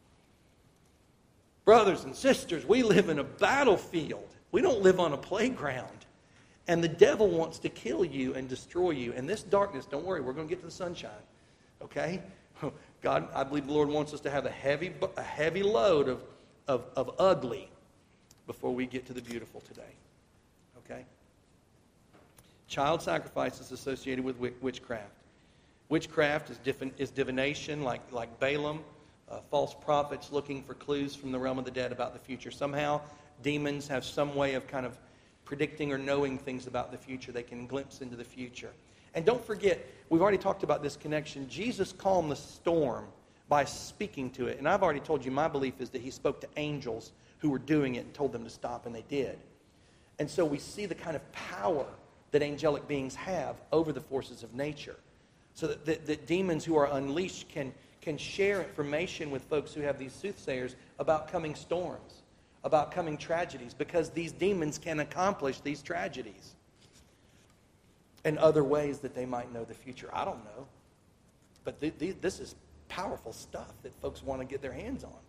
Brothers and sisters, we live in a battlefield. We don't live on a playground. And the devil wants to kill you and destroy you. And this darkness, don't worry, we're going to get to the sunshine. Okay? God, I believe the Lord wants us to have a heavy load of ugly before we get to the beautiful today. Okay? Child sacrifice is associated with witchcraft. Witchcraft is divination, like Balaam, false prophets looking for clues from the realm of the dead about the future. Somehow, demons have some way of kind of predicting or knowing things about the future. They can glimpse into the future. And don't forget, we've already talked about this connection. Jesus calmed the storm by speaking to it. And I've already told you, my belief is that he spoke to angels who were doing it and told them to stop, and they did. And so we see the kind of power that angelic beings have over the forces of nature. So that demons who are unleashed can share information with folks who have these soothsayers about coming storms, about coming tragedies, because these demons can accomplish these tragedies and other ways that they might know the future. I don't know. But this is powerful stuff that folks want to get their hands on.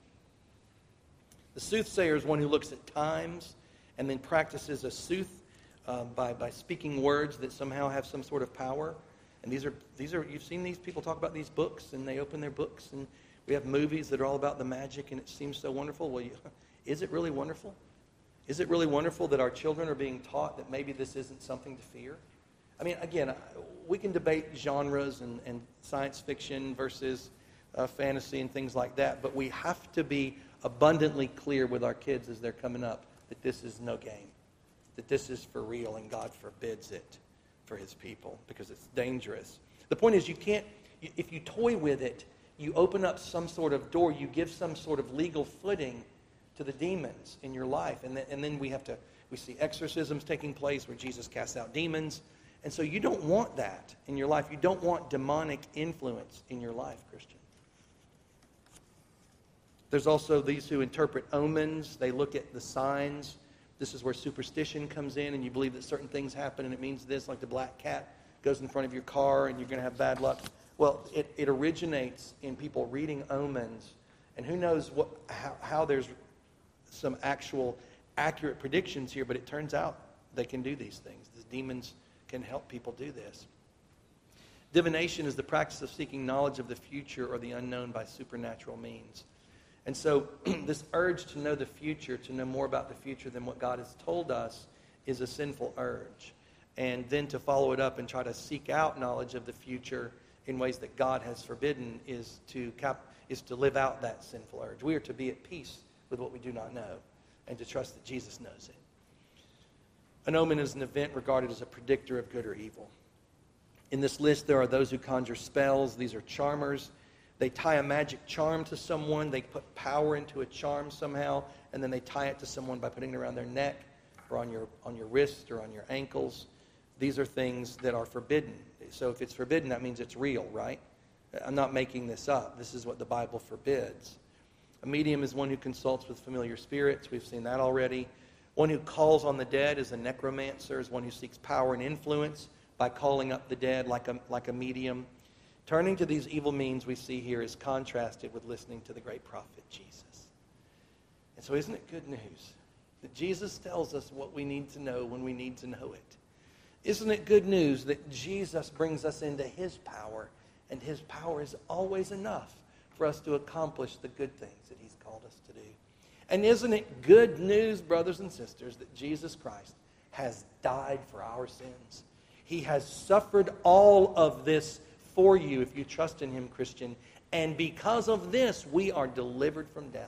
The soothsayer is one who looks at times and then practices a sooth by speaking words that somehow have some sort of power. And these are you've seen these people talk about these books, and they open their books, and we have movies that are all about the magic, and it seems so wonderful. Well, is it really wonderful? Is it really wonderful that our children are being taught that maybe this isn't something to fear? I mean, again, we can debate genres and science fiction versus fantasy and things like that, but we have to be abundantly clear with our kids as they're coming up that this is no game, that this is for real, and God forbids it for his people because it's dangerous. The point is, you can't, if you toy with it, you open up some sort of door, you give some sort of legal footing to the demons in your life. And then we see exorcisms taking place where Jesus casts out demons. And so you don't want that in your life. You don't want demonic influence in your life, Christian. There's also these who interpret omens. They look at the signs. This is where superstition comes in, and you believe that certain things happen, and it means this, like the black cat goes in front of your car, and you're going to have bad luck. Well, it originates in people reading omens, and who knows how there's some actual accurate predictions here, but it turns out they can do these things. The demons can help people do this. Divination is the practice of seeking knowledge of the future or the unknown by supernatural means. And so this urge to know the future, to know more about the future than what God has told us, is a sinful urge. And then to follow it up and try to seek out knowledge of the future in ways that God has forbidden is to live out that sinful urge. We are to be at peace with what we do not know and to trust that Jesus knows it. An omen is an event regarded as a predictor of good or evil. In this list, there are those who conjure spells. These are charmers. They tie a magic charm to someone. They put power into a charm somehow, and then they tie it to someone by putting it around their neck or on your wrist or on your ankles. These are things that are forbidden. So if it's forbidden, that means it's real, right? I'm not making this up. This is what the Bible forbids. A medium is one who consults with familiar spirits. We've seen that already. One who calls on the dead is a necromancer, is one who seeks power and influence by calling up the dead like a medium. Turning to these evil means we see here is contrasted with listening to the great prophet Jesus. And so isn't it good news that Jesus tells us what we need to know when we need to know it? Isn't it good news that Jesus brings us into his power, and his power is always enough for us to accomplish the good things that he's called us to do? And isn't it good news, brothers and sisters, that Jesus Christ has died for our sins? He has suffered all of this for you if you trust in him, Christian. And because of this, we are delivered from death.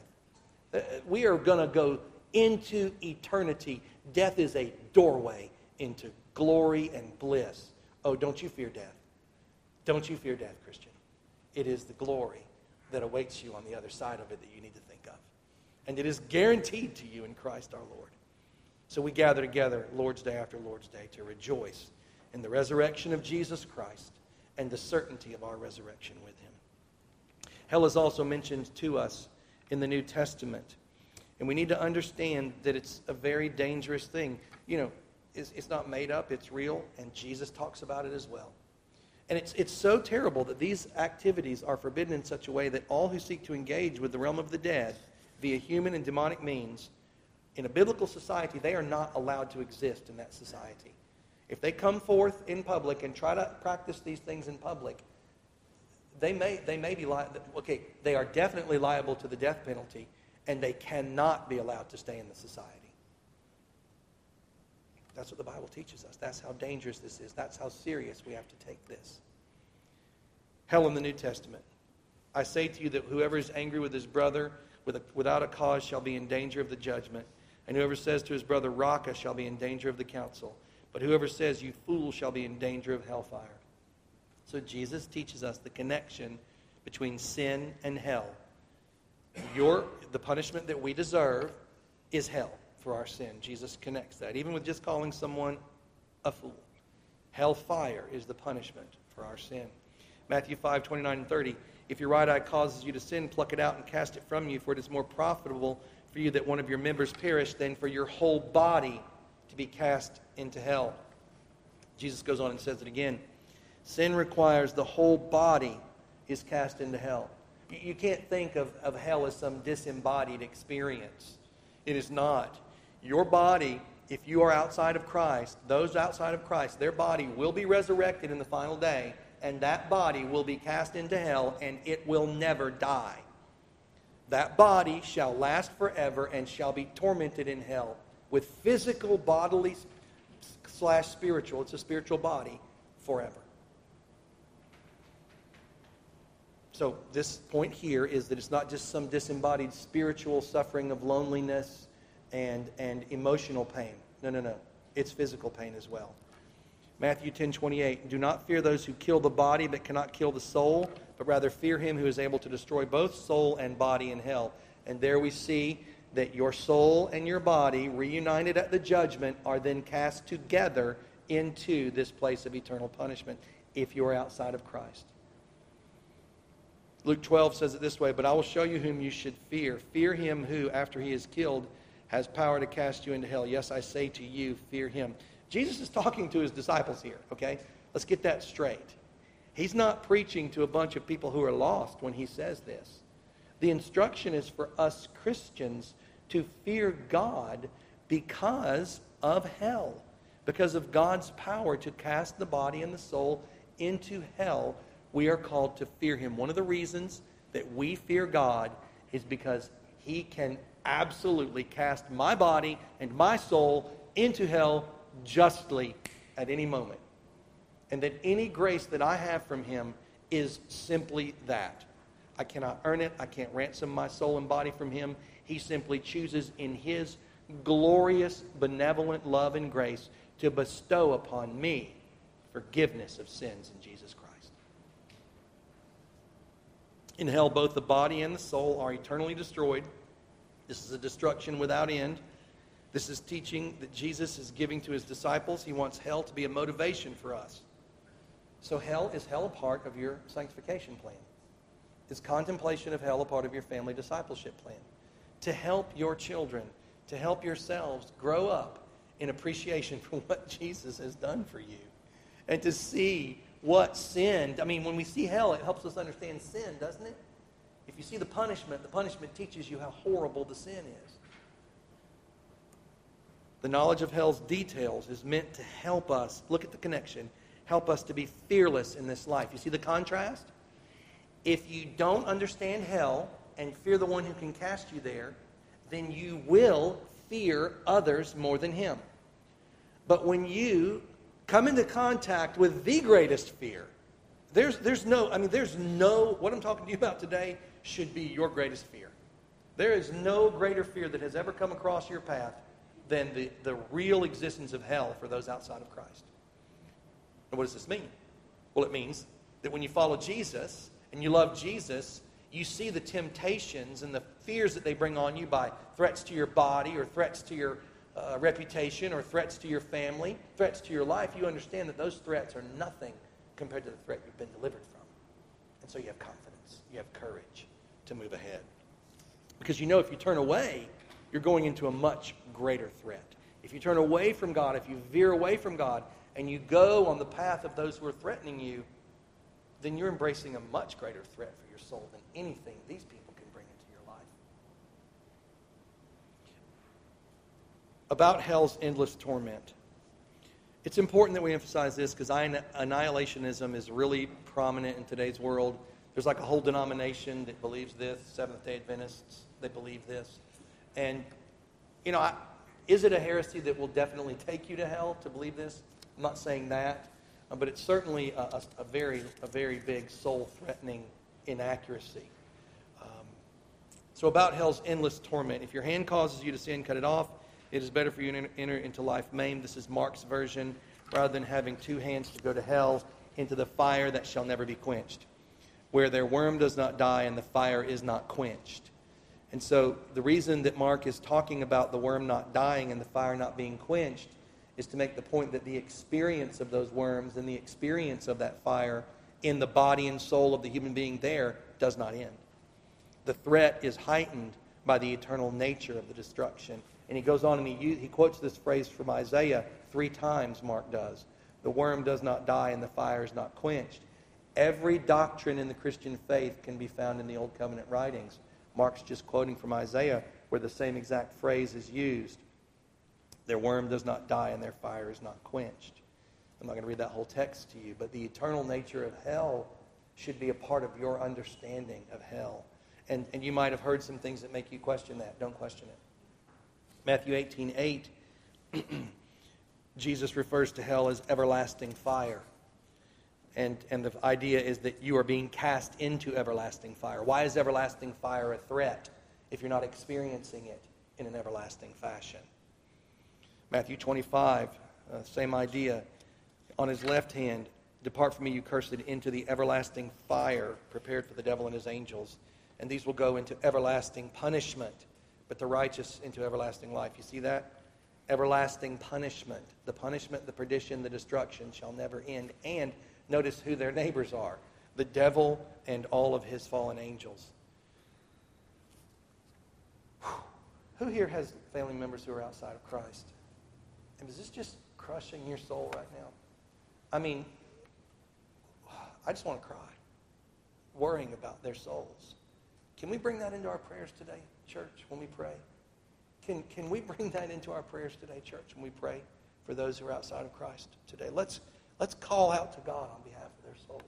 We are going to go into eternity. Death is a doorway into glory and bliss. Oh, don't you fear death. Don't you fear death, Christian. It is the glory that awaits you on the other side of it that you need to think of. And it is guaranteed to you in Christ our Lord. So we gather together Lord's Day after Lord's Day to rejoice in the resurrection of Jesus Christ and the certainty of our resurrection with him. Hell is also mentioned to us in the New Testament. And we need to understand that it's a very dangerous thing. You know, it's not made up, it's real, and Jesus talks about it as well. And it's so terrible that these activities are forbidden in such a way that all who seek to engage with the realm of the dead via human and demonic means, in a biblical society, they are not allowed to exist in that society. If they come forth in public and try to practice these things in public, they may be liable. Okay, they are definitely liable to the death penalty, and they cannot be allowed to stay in the society. That's what the Bible teaches us. That's how dangerous this is. That's how serious we have to take this. Hell in the New Testament. I say to you that whoever is angry with his brother without a cause shall be in danger of the judgment. And whoever says to his brother, Raca, shall be in danger of the council. But whoever says, you fool, shall be in danger of hellfire. So Jesus teaches us the connection between sin and hell. The punishment that we deserve is hell for our sin. Jesus connects that, even with just calling someone a fool. Hellfire is the punishment for our sin. Matthew 5:29 and 30. If your right eye causes you to sin, pluck it out and cast it from you, for it is more profitable for you that one of your members perish than for your whole body to be cast into hell. Jesus goes on and says it again. Sin requires the whole body is cast into hell. You can't think of hell as some disembodied experience. It is not. Your body, if you are outside of Christ, those outside of Christ, their body will be resurrected in the final day, and that body will be cast into hell, and it will never die. That body shall last forever and shall be tormented in hell with physical, bodily / spiritual, it's a spiritual body, forever. So this point here is that it's not just some disembodied spiritual suffering of loneliness and emotional pain. No. It's physical pain as well. Matthew 10:28. Do not fear those who kill the body but cannot kill the soul, but rather fear him who is able to destroy both soul and body in hell. And there we see that your soul and your body, reunited at the judgment, are then cast together into this place of eternal punishment if you are outside of Christ. Luke 12 says it this way, "But I will show you whom you should fear. Fear him who, after he is killed, has power to cast you into hell. Yes, I say to you, fear him." Jesus is talking to his disciples here, okay? Let's get that straight. He's not preaching to a bunch of people who are lost when he says this. The instruction is for us Christians to fear God because of hell, because of God's power to cast the body and the soul into hell. We are called to fear him. One of the reasons that we fear God is because he can absolutely cast my body and my soul into hell justly at any moment. And that any grace that I have from him is simply that. I cannot earn it. I can't ransom my soul and body from him. He simply chooses in his glorious, benevolent love and grace to bestow upon me forgiveness of sins in Jesus Christ. In hell, both the body and the soul are eternally destroyed. This is a destruction without end. This is teaching that Jesus is giving to his disciples. He wants hell to be a motivation for us. So is hell a part of your sanctification plan? Is contemplation of hell a part of your family discipleship plan? To help your children, to help yourselves grow up in appreciation for what Jesus has done for you. And to see what sin, when we see hell, it helps us understand sin, doesn't it? If you see the punishment teaches you how horrible the sin is. The knowledge of hell's details is meant to help us, look at the connection, help us to be fearless in this life. You see the contrast? If you don't understand hell and fear the one who can cast you there, then you will fear others more than him. But when you come into contact with the greatest fear, there's no, what I'm talking to you about today should be your greatest fear. There is no greater fear that has ever come across your path than the real existence of hell for those outside of Christ. And what does this mean? Well, it means that when you follow Jesus and you love Jesus, you see the temptations and the fears that they bring on you by threats to your body or threats to your reputation or threats to your family, threats to your life. You understand that those threats are nothing compared to the threat you've been delivered from. And so you have confidence. You have courage to move ahead. Because you know if you turn away, you're going into a much greater threat. If you turn away from God, if you veer away from God, and you go on the path of those who are threatening you, then you're embracing a much greater threat for your soul than anything these people can bring into your life. About hell's endless torment. It's important that we emphasize this because annihilationism is really prominent in today's world. There's like a whole denomination that believes this. Seventh-day Adventists, they believe this. And, is it a heresy that will definitely take you to hell to believe this? I'm not saying that. But it's certainly a very big soul-threatening inaccuracy. So about hell's endless torment. If your hand causes you to sin, cut it off. It is better for you to enter into life maimed. This is Mark's version. Rather than having two hands to go to hell, into the fire that shall never be quenched, where their worm does not die and the fire is not quenched. And so the reason that Mark is talking about the worm not dying and the fire not being quenched is to make the point that the experience of those worms and the experience of that fire in the body and soul of the human being there does not end. The threat is heightened by the eternal nature of the destruction. And he goes on and he quotes this phrase from Isaiah 3 times, Mark does. The worm does not die and the fire is not quenched. Every doctrine in the Christian faith can be found in the Old Covenant writings. Mark's just quoting from Isaiah where the same exact phrase is used. Their worm does not die and their fire is not quenched. I'm not going to read that whole text to you, but the eternal nature of hell should be a part of your understanding of hell. And you might have heard some things that make you question that. Don't question it. Matthew 18:8, Jesus refers to hell as everlasting fire. And the idea is that you are being cast into everlasting fire. Why is everlasting fire a threat if you're not experiencing it in an everlasting fashion? Matthew 25, same idea. On his left hand, depart from me, you cursed, into the everlasting fire prepared for the devil and his angels. And these will go into everlasting punishment. but the righteous into everlasting life. You see that? Everlasting punishment. The punishment, the perdition, the destruction shall never end. And notice who their neighbors are. The devil and all of his fallen angels. Who here has family members who are outside of Christ? And is this just crushing your soul right now? I mean, I just want to cry, worrying about their souls. Can we bring that into our prayers today, church, when we pray? Can we bring that into our prayers today, church, when we pray for those who are outside of Christ today? Let's call out to God on behalf of their souls.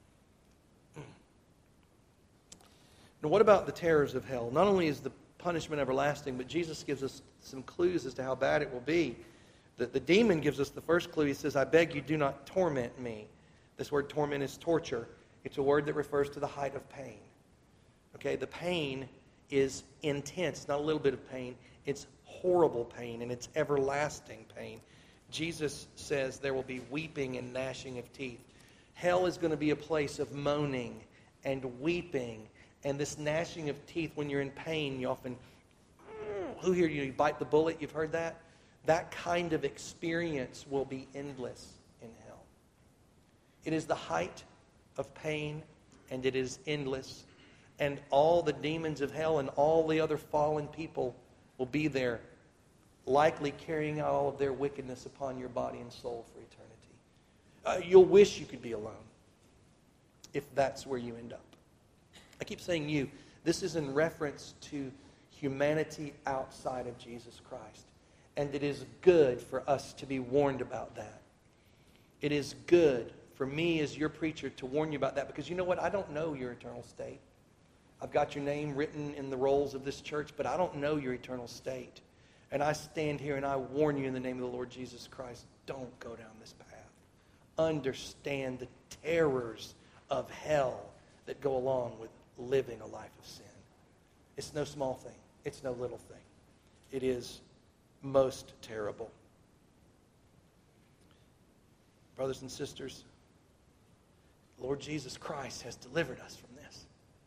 Now, what about the terrors of hell? Not only is the punishment everlasting, but Jesus gives us some clues as to how bad it will be. The demon gives us the first clue. He says, I beg you, do not torment me. This word torment is torture. It's a word that refers to the height of pain. Okay, the pain is intense. It's not a little bit of pain. It's horrible pain, and it's everlasting pain. Jesus says there will be weeping and gnashing of teeth. Hell is going to be a place of moaning and weeping. And this gnashing of teeth, when you're in pain, you often, who here, you bite the bullet, you've heard that? That kind of experience will be endless in hell. It is the height of pain, and it is endless. And all the demons of hell and all the other fallen people will be there, likely carrying out all of their wickedness upon your body and soul for eternity. You'll wish you could be alone if that's where you end up. I keep saying you. This is in reference to humanity outside of Jesus Christ. And it is good for us to be warned about that. It is good for me as your preacher to warn you about that, because you know what? I don't know your eternal state. I've got your name written in the rolls of this church, but I don't know your eternal state. And I stand here and I warn you in the name of the Lord Jesus Christ, don't go down this path. Understand the terrors of hell that go along with living a life of sin. It's no small thing. It's no little thing. It is most terrible. Brothers and sisters, Lord Jesus Christ has delivered us from this.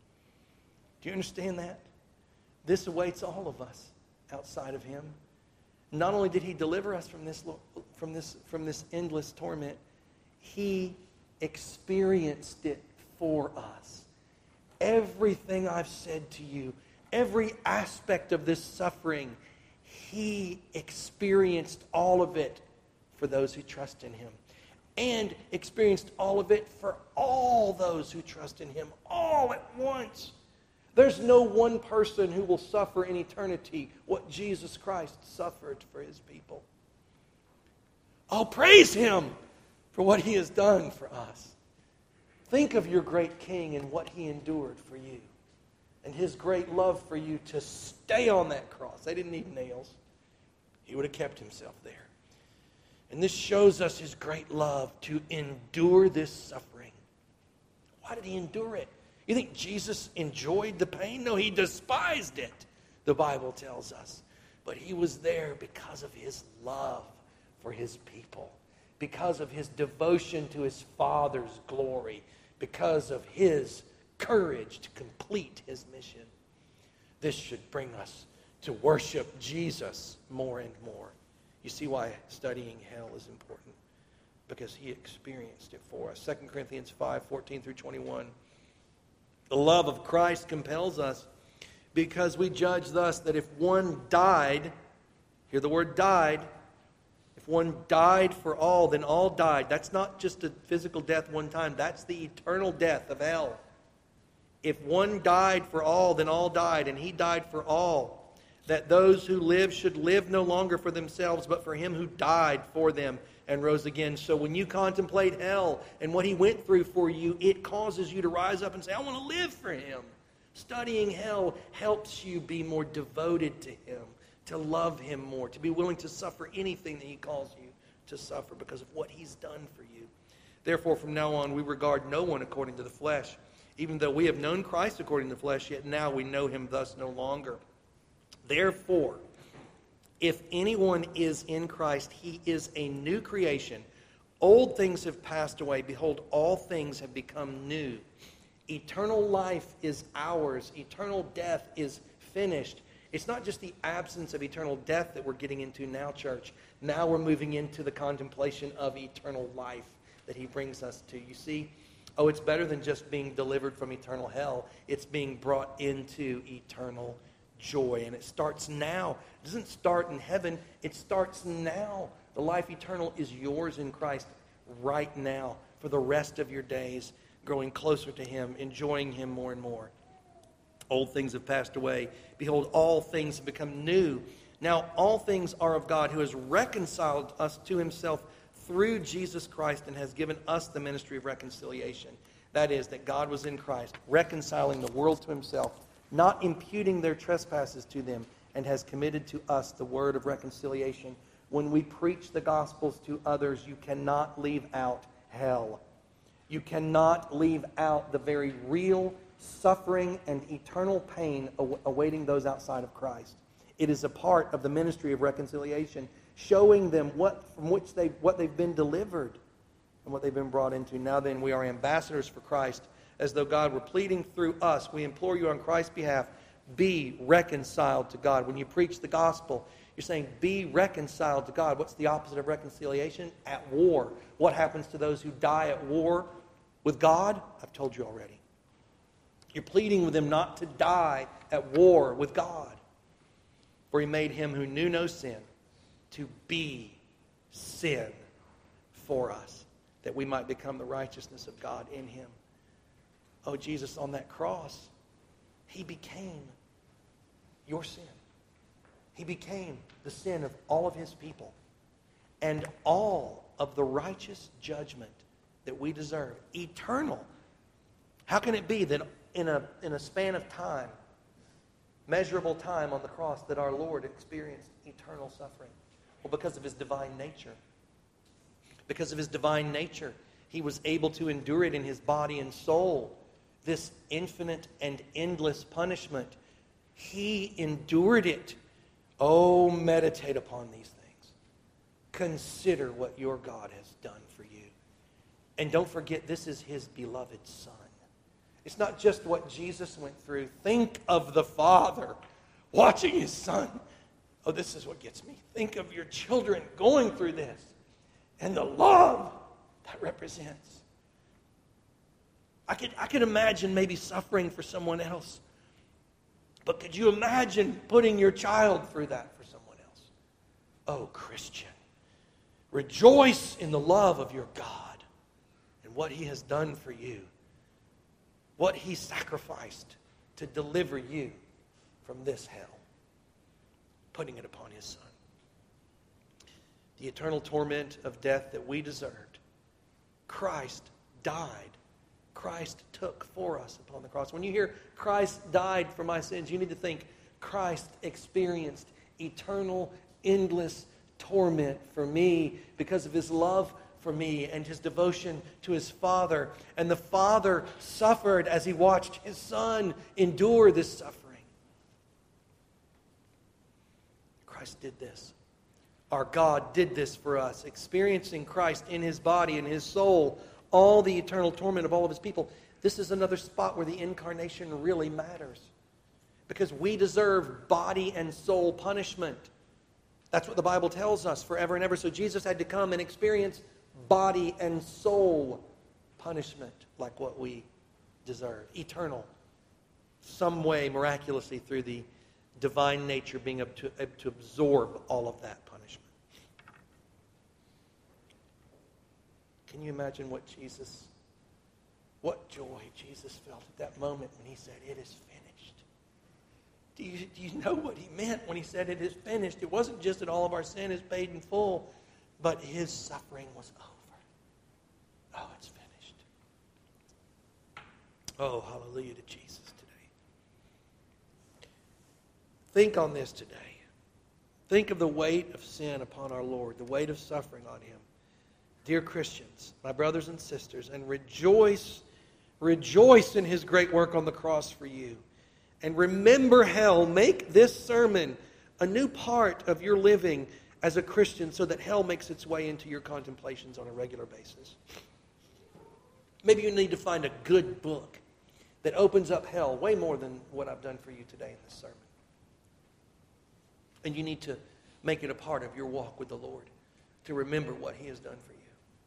Do you understand that? This awaits all of us outside of Him. Not only did He deliver us from this endless torment, He experienced it for us. Everything I've said to you, every aspect of this suffering, He experienced all of it for those who trust in Him. And experienced all of it for all those who trust in Him, all at once. There's no one person who will suffer in eternity what Jesus Christ suffered for His people. I'll praise Him for what He has done for us. Think of your great King and what He endured for you. And His great love for you to stay on that cross. They didn't need nails. He would have kept Himself there. And this shows us His great love to endure this suffering. Why did He endure it? You think Jesus enjoyed the pain? No, He despised it, the Bible tells us. But He was there because of His love for His people. Because of His devotion to His Father's glory. Because of His courage to complete His mission. This should bring us to worship Jesus more and more. You see why studying hell is important. Because He experienced it for us. 2 Corinthians 5:14-21. The love of Christ compels us, because we judge thus that if one died, hear the word died, if one died for all, then all died. That's not just a physical death one time. That's the eternal death of hell. If one died for all, then all died, and He died for all, that those who live should live no longer for themselves, but for Him who died for them and rose again. So when you contemplate hell and what He went through for you, it causes you to rise up and say, I want to live for Him. Studying hell helps you be more devoted to Him, to love Him more, to be willing to suffer anything that He calls you to suffer because of what He's done for you. Therefore, from now on, we regard no one according to the flesh. Even though we have known Christ according to the flesh, yet now we know Him thus no longer. Therefore, if anyone is in Christ, he is a new creation. Old things have passed away. Behold, all things have become new. Eternal life is ours. Eternal death is finished. It's not just the absence of eternal death that we're getting into now, church. Now we're moving into the contemplation of eternal life that he brings us to. You see, it's better than just being delivered from eternal hell. It's being brought into eternal joy. And it starts now. It doesn't start in heaven. It starts now. The life eternal is yours in Christ right now for the rest of your days, growing closer to him, enjoying him more and more. Old things have passed away. Behold, all things have become new. Now all things are of God, who has reconciled us to himself through Jesus Christ and has given us the ministry of reconciliation. That is, that God was in Christ, reconciling the world to himself, not imputing their trespasses to them, and has committed to us the word of reconciliation. When we preach the Gospels to others, you cannot leave out hell. You cannot leave out the very real suffering and eternal pain awaiting those outside of Christ. It is a part of the ministry of reconciliation, showing them what they've been delivered and what they've been brought into. Now then, we are ambassadors for Christ, as though God were pleading through us. We implore you on Christ's behalf, be reconciled to God. When you preach the gospel, you're saying, be reconciled to God. What's the opposite of reconciliation? At war. What happens to those who die at war with God? I've told you already. You're pleading with them not to die at war with God. For he made him who knew no sin to be sin for us, that we might become the righteousness of God in him. Oh, Jesus, on that cross, he became your sin. He became the sin of all of his people and all of the righteous judgment that we deserve. Eternal. How can it be that in a span of time, measurable time on the cross, that our Lord experienced eternal suffering? Well, because of his divine nature. Because of his divine nature, he was able to endure it in his body and soul. This infinite and endless punishment. He endured it. Oh, meditate upon these things. Consider what your God has done for you. And don't forget, this is his beloved Son. It's not just what Jesus went through. Think of the Father watching his Son. Oh, this is what gets me. Think of your children going through this and the love that represents. I could imagine maybe suffering for someone else. But could you imagine putting your child through that for someone else? Oh, Christian, rejoice in the love of your God and what he has done for you. What he sacrificed to deliver you from this hell, putting it upon his Son. The eternal torment of death that we deserved, Christ died. Christ took for us upon the cross. When you hear Christ died for my sins, you need to think Christ experienced eternal, endless torment for me because of his love for me and his devotion to his Father. And the Father suffered as he watched his Son endure this suffering. Christ did this. Our God did this for us, experiencing Christ in his body and his soul, all the eternal torment of all of his people. This is another spot where the incarnation really matters, because we deserve body and soul punishment. That's what the Bible tells us, forever and ever. So Jesus had to come and experience body and soul punishment like what we deserve. Eternal. Some way, miraculously, through the divine nature being able to absorb all of that punishment. Can you imagine what joy Jesus felt at that moment when he said, "It is finished"? Do you know what he meant when he said it is finished? It wasn't just that all of our sin is paid in full, but his suffering was over. Oh, it's finished. Oh, hallelujah to Jesus today. Think on this today. Think of the weight of sin upon our Lord, the weight of suffering on him. Dear Christians, my brothers and sisters, and rejoice in his great work on the cross for you. And remember hell. Make this sermon a new part of your living as a Christian so that hell makes its way into your contemplations on a regular basis. Maybe you need to find a good book that opens up hell way more than what I've done for you today in this sermon. And you need to make it a part of your walk with the Lord to remember what he has done for you,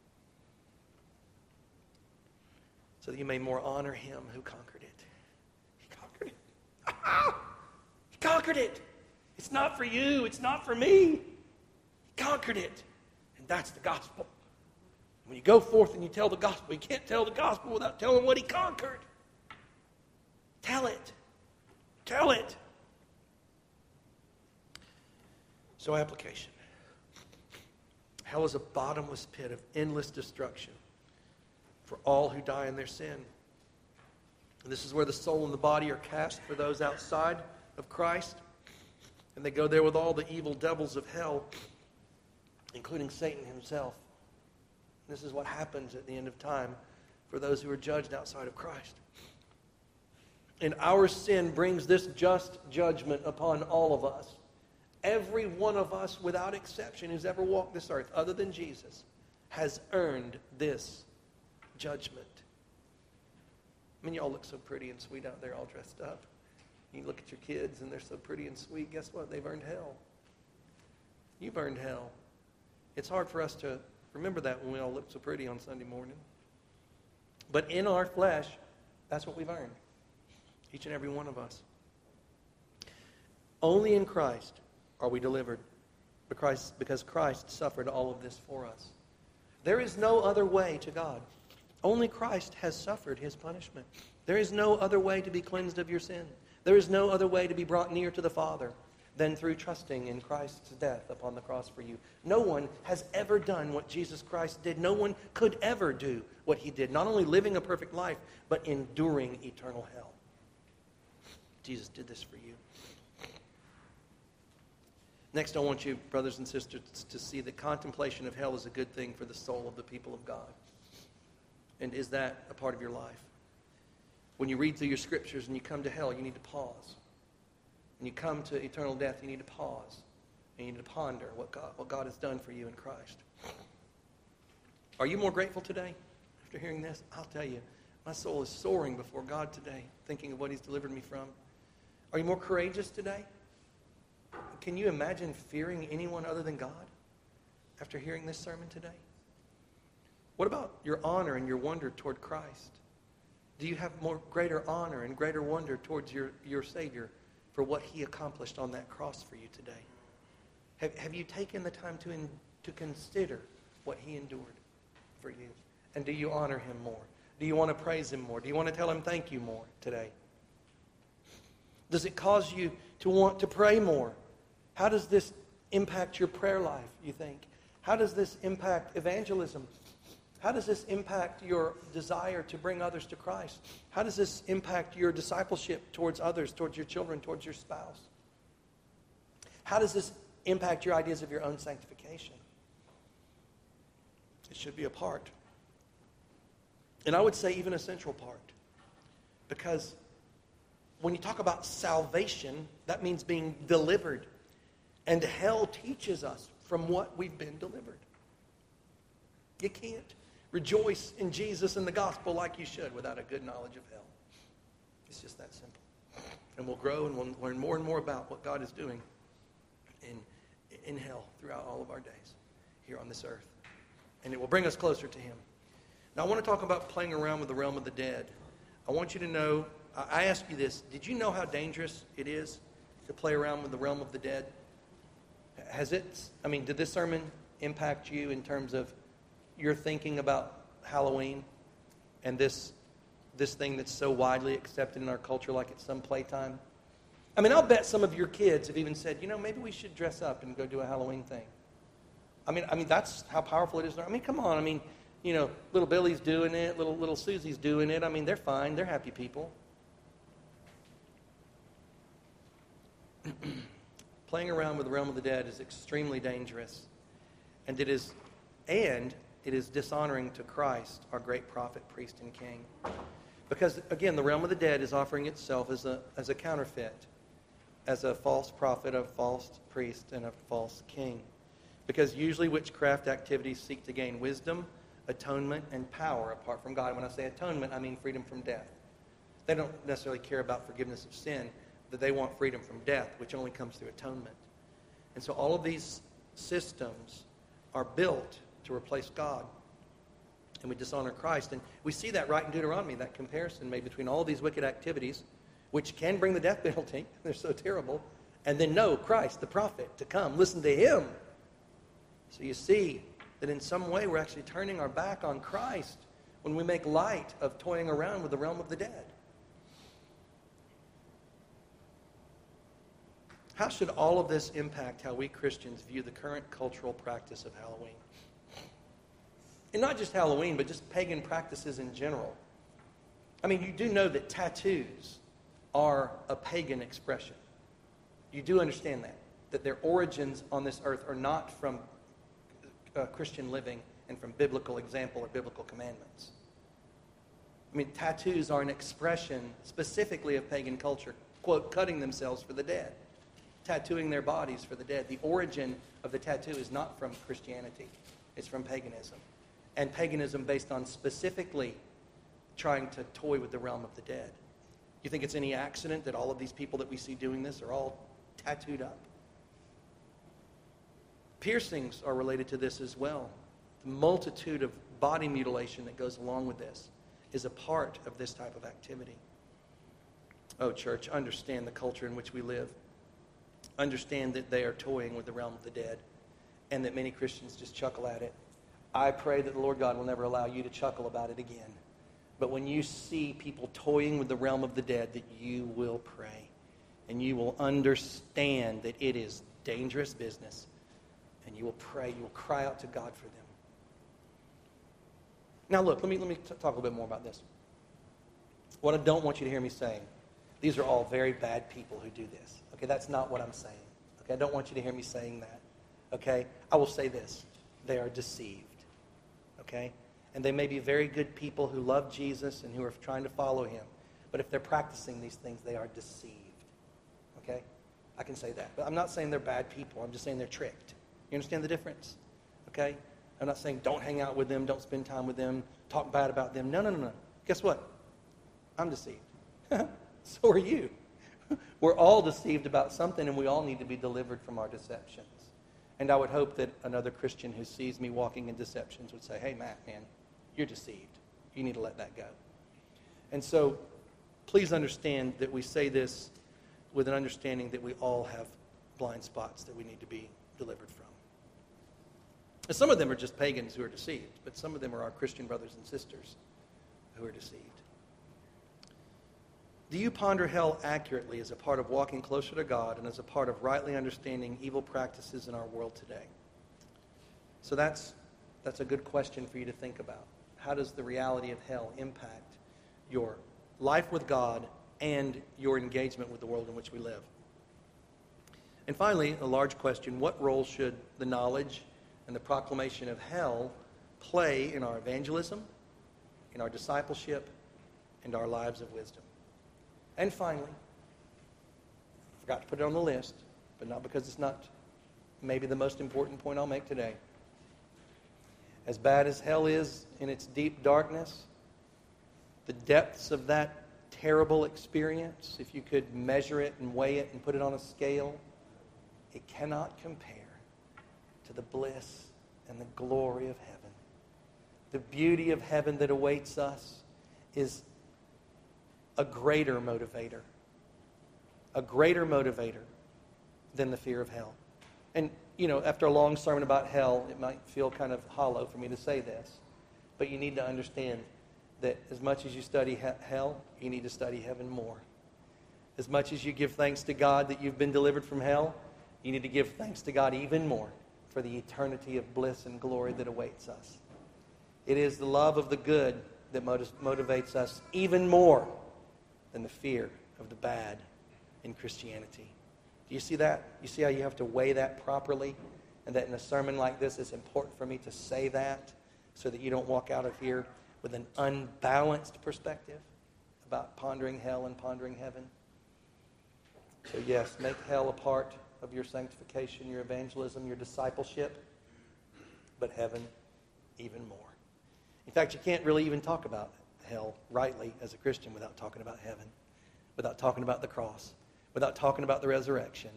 so that you may more honor him who conquered it. He conquered it. He conquered it. It's not for you. It's not for me. He conquered it. And that's the gospel. When you go forth and you tell the gospel, you can't tell the gospel without telling what he conquered. Tell it. Tell it. So, application. Hell is a bottomless pit of endless destruction for all who die in their sin. And this is where the soul and the body are cast for those outside of Christ. And they go there with all the evil devils of hell, including Satan himself. This is what happens at the end of time for those who are judged outside of Christ. And our sin brings this just judgment upon all of us. Every one of us, without exception, who's ever walked this earth, other than Jesus, has earned this judgment. I mean, y'all look so pretty and sweet out there all dressed up. You look at your kids and they're so pretty and sweet. Guess what? They've earned hell. You've earned hell. It's hard for us to remember that when we all look so pretty on Sunday morning. But in our flesh, that's what we've earned. Each and every one of us. Only in Christ are we delivered, because Christ suffered all of this for us. There is no other way to God. Only Christ has suffered his punishment. There is no other way to be cleansed of your sin. There is no other way to be brought near to the Father than through trusting in Christ's death upon the cross for you. No one has ever done what Jesus Christ did. No one could ever do what he did. Not only living a perfect life, but enduring eternal hell. Jesus did this for you. Next, I want you, brothers and sisters, to see that contemplation of hell is a good thing for the soul of the people of God. And is that a part of your life? When you read through your scriptures and you come to hell, you need to pause. When you come to eternal death, you need to pause. And you need to ponder what God has done for you in Christ. Are you more grateful today after hearing this? I'll tell you, my soul is soaring before God today, thinking of what he's delivered me from. Are you more courageous today? Can you imagine fearing anyone other than God after hearing this sermon today? What about your honor and your wonder toward Christ? Do you have greater honor and greater wonder towards your Savior for what he accomplished on that cross for you today? Have you taken the time to consider what he endured for you? And do you honor him more? Do you want to praise him more? Do you want to tell him thank you more today? Does it cause you to want to pray more? How does this impact your prayer life, you think? How does this impact evangelism? How does this impact your desire to bring others to Christ? How does this impact your discipleship towards others, towards your children, towards your spouse? How does this impact your ideas of your own sanctification? It should be a part. And I would say even a central part. Because when you talk about salvation, that means being delivered. And hell teaches us from what we've been delivered. You can't rejoice in Jesus and the gospel like you should without a good knowledge of hell. It's just that simple. And we'll grow and we'll learn more and more about what God is doing in hell throughout all of our days here on this earth. And it will bring us closer to him. Now I want to talk about playing around with the realm of the dead. I want you to know, I ask you this, did you know how dangerous it is to play around with the realm of the dead? Did this sermon impact you in terms of your thinking about Halloween and this thing that's so widely accepted in our culture like it's some playtime? I mean, I'll bet some of your kids have even said, maybe we should dress up and go do a Halloween thing. I mean, that's how powerful it is. I mean, come on. I mean, little Billy's doing it, little Susie's doing it. I mean, they're fine. They're happy people. Playing around with the realm of the dead is extremely dangerous. And it is dishonoring to Christ, our great prophet, priest, and king. Because, again, the realm of the dead is offering itself as a counterfeit, as a false prophet, a false priest, and a false king. Because usually witchcraft activities seek to gain wisdom, atonement, and power apart from God. When I say atonement, I mean freedom from death. They don't necessarily care about forgiveness of sin, that they want freedom from death, which only comes through atonement. And so all of these systems are built to replace God. And we dishonor Christ. And we see that right in Deuteronomy, that comparison made between all these wicked activities, which can bring the death penalty. They're so terrible. And then know Christ, the prophet, to come. Listen to him. So you see that in some way we're actually turning our back on Christ when we make light of toying around with the realm of the dead. How should all of this impact how we Christians view the current cultural practice of Halloween? And not just Halloween, but just pagan practices in general. I mean, you do know that tattoos are a pagan expression. You do understand that their origins on this earth are not from Christian living and from biblical example or biblical commandments. I mean, tattoos are an expression specifically of pagan culture, quote, cutting themselves for the dead, tattooing their bodies for the dead. The origin of the tattoo is not from Christianity. It's from paganism. And paganism based on specifically trying to toy with the realm of the dead. You think it's any accident that all of these people that we see doing this are all tattooed up? Piercings are related to this as well. The multitude of body mutilation that goes along with this is a part of this type of activity. Oh, church, understand the culture in which we live. Understand that they are toying with the realm of the dead and that many Christians just chuckle at it. I pray that the Lord God will never allow you to chuckle about it again. But when you see people toying with the realm of the dead, that you will pray and you will understand that it is dangerous business. And you will pray, you will cry out to God for them. Now look, let me talk a little bit more about this. What I don't want you to hear me saying, these are all very bad people who do this. Okay, that's not what I'm saying. Okay, I don't want you to hear me saying that. Okay, I will say this. They are deceived. Okay? And they may be very good people who love Jesus and who are trying to follow him. But if they're practicing these things, they are deceived. Okay? I can say that. But I'm not saying they're bad people. I'm just saying they're tricked. You understand the difference? Okay? I'm not saying don't hang out with them, don't spend time with them, talk bad about them. No. Guess what? I'm deceived. So are you. We're all deceived about something, and we all need to be delivered from our deceptions. And I would hope that another Christian who sees me walking in deceptions would say, hey, Matt, man, you're deceived. You need to let that go. And so please understand that we say this with an understanding that we all have blind spots that we need to be delivered from. And some of them are just pagans who are deceived, but some of them are our Christian brothers and sisters who are deceived. Do you ponder hell accurately as a part of walking closer to God and as a part of rightly understanding evil practices in our world today? So that's a good question for you to think about. How does the reality of hell impact your life with God and your engagement with the world in which we live? And finally, a large question, what role should the knowledge and the proclamation of hell play in our evangelism, in our discipleship, and our lives of wisdom? And finally, I forgot to put it on the list, but not because it's not maybe the most important point I'll make today. As bad as hell is in its deep darkness, the depths of that terrible experience, if you could measure it and weigh it and put it on a scale, it cannot compare to the bliss and the glory of heaven. The beauty of heaven that awaits us is a greater motivator than the fear of hell. And, after a long sermon about hell, it might feel kind of hollow for me to say this, but you need to understand that as much as you study hell, you need to study heaven more. As much as you give thanks to God that you've been delivered from hell, you need to give thanks to God even more for the eternity of bliss and glory that awaits us. It is the love of the good that motivates us even more than the fear of the bad in Christianity. Do you see that? You see how you have to weigh that properly? And that in a sermon like this, it's important for me to say that so that you don't walk out of here with an unbalanced perspective about pondering hell and pondering heaven. So yes, make hell a part of your sanctification, your evangelism, your discipleship, but heaven even more. In fact, you can't really even talk about hell rightly as a Christian without talking about heaven, without talking about the cross, without talking about the resurrection,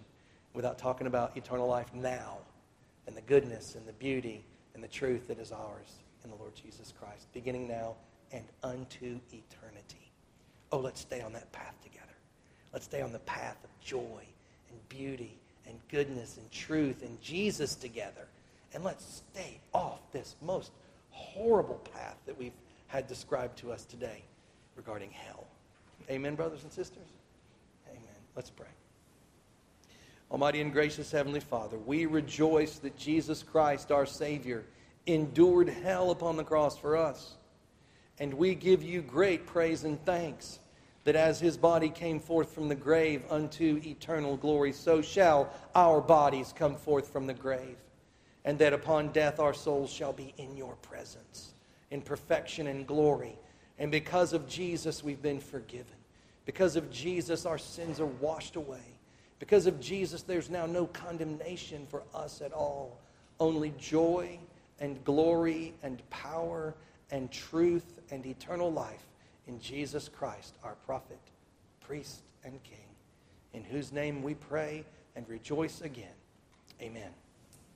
without talking about eternal life now and the goodness and the beauty and the truth that is ours in the Lord Jesus Christ, beginning now and unto eternity. Oh, let's stay on that path together. Let's stay on the path of joy and beauty and goodness and truth and Jesus together. And let's stay off this most horrible path that we've had described to us today regarding hell. Amen, brothers and sisters? Amen. Let's pray. Almighty and gracious Heavenly Father, we rejoice that Jesus Christ, our Savior, endured hell upon the cross for us. And we give you great praise and thanks that as his body came forth from the grave unto eternal glory, so shall our bodies come forth from the grave. And that upon death our souls shall be in your presence, in perfection and glory. And because of Jesus we've been forgiven. Because of Jesus our sins are washed away. Because of Jesus there's now no condemnation for us at all. Only joy and glory and power and truth and eternal life in Jesus Christ, our prophet, priest, and king, in whose name we pray and rejoice again. Amen.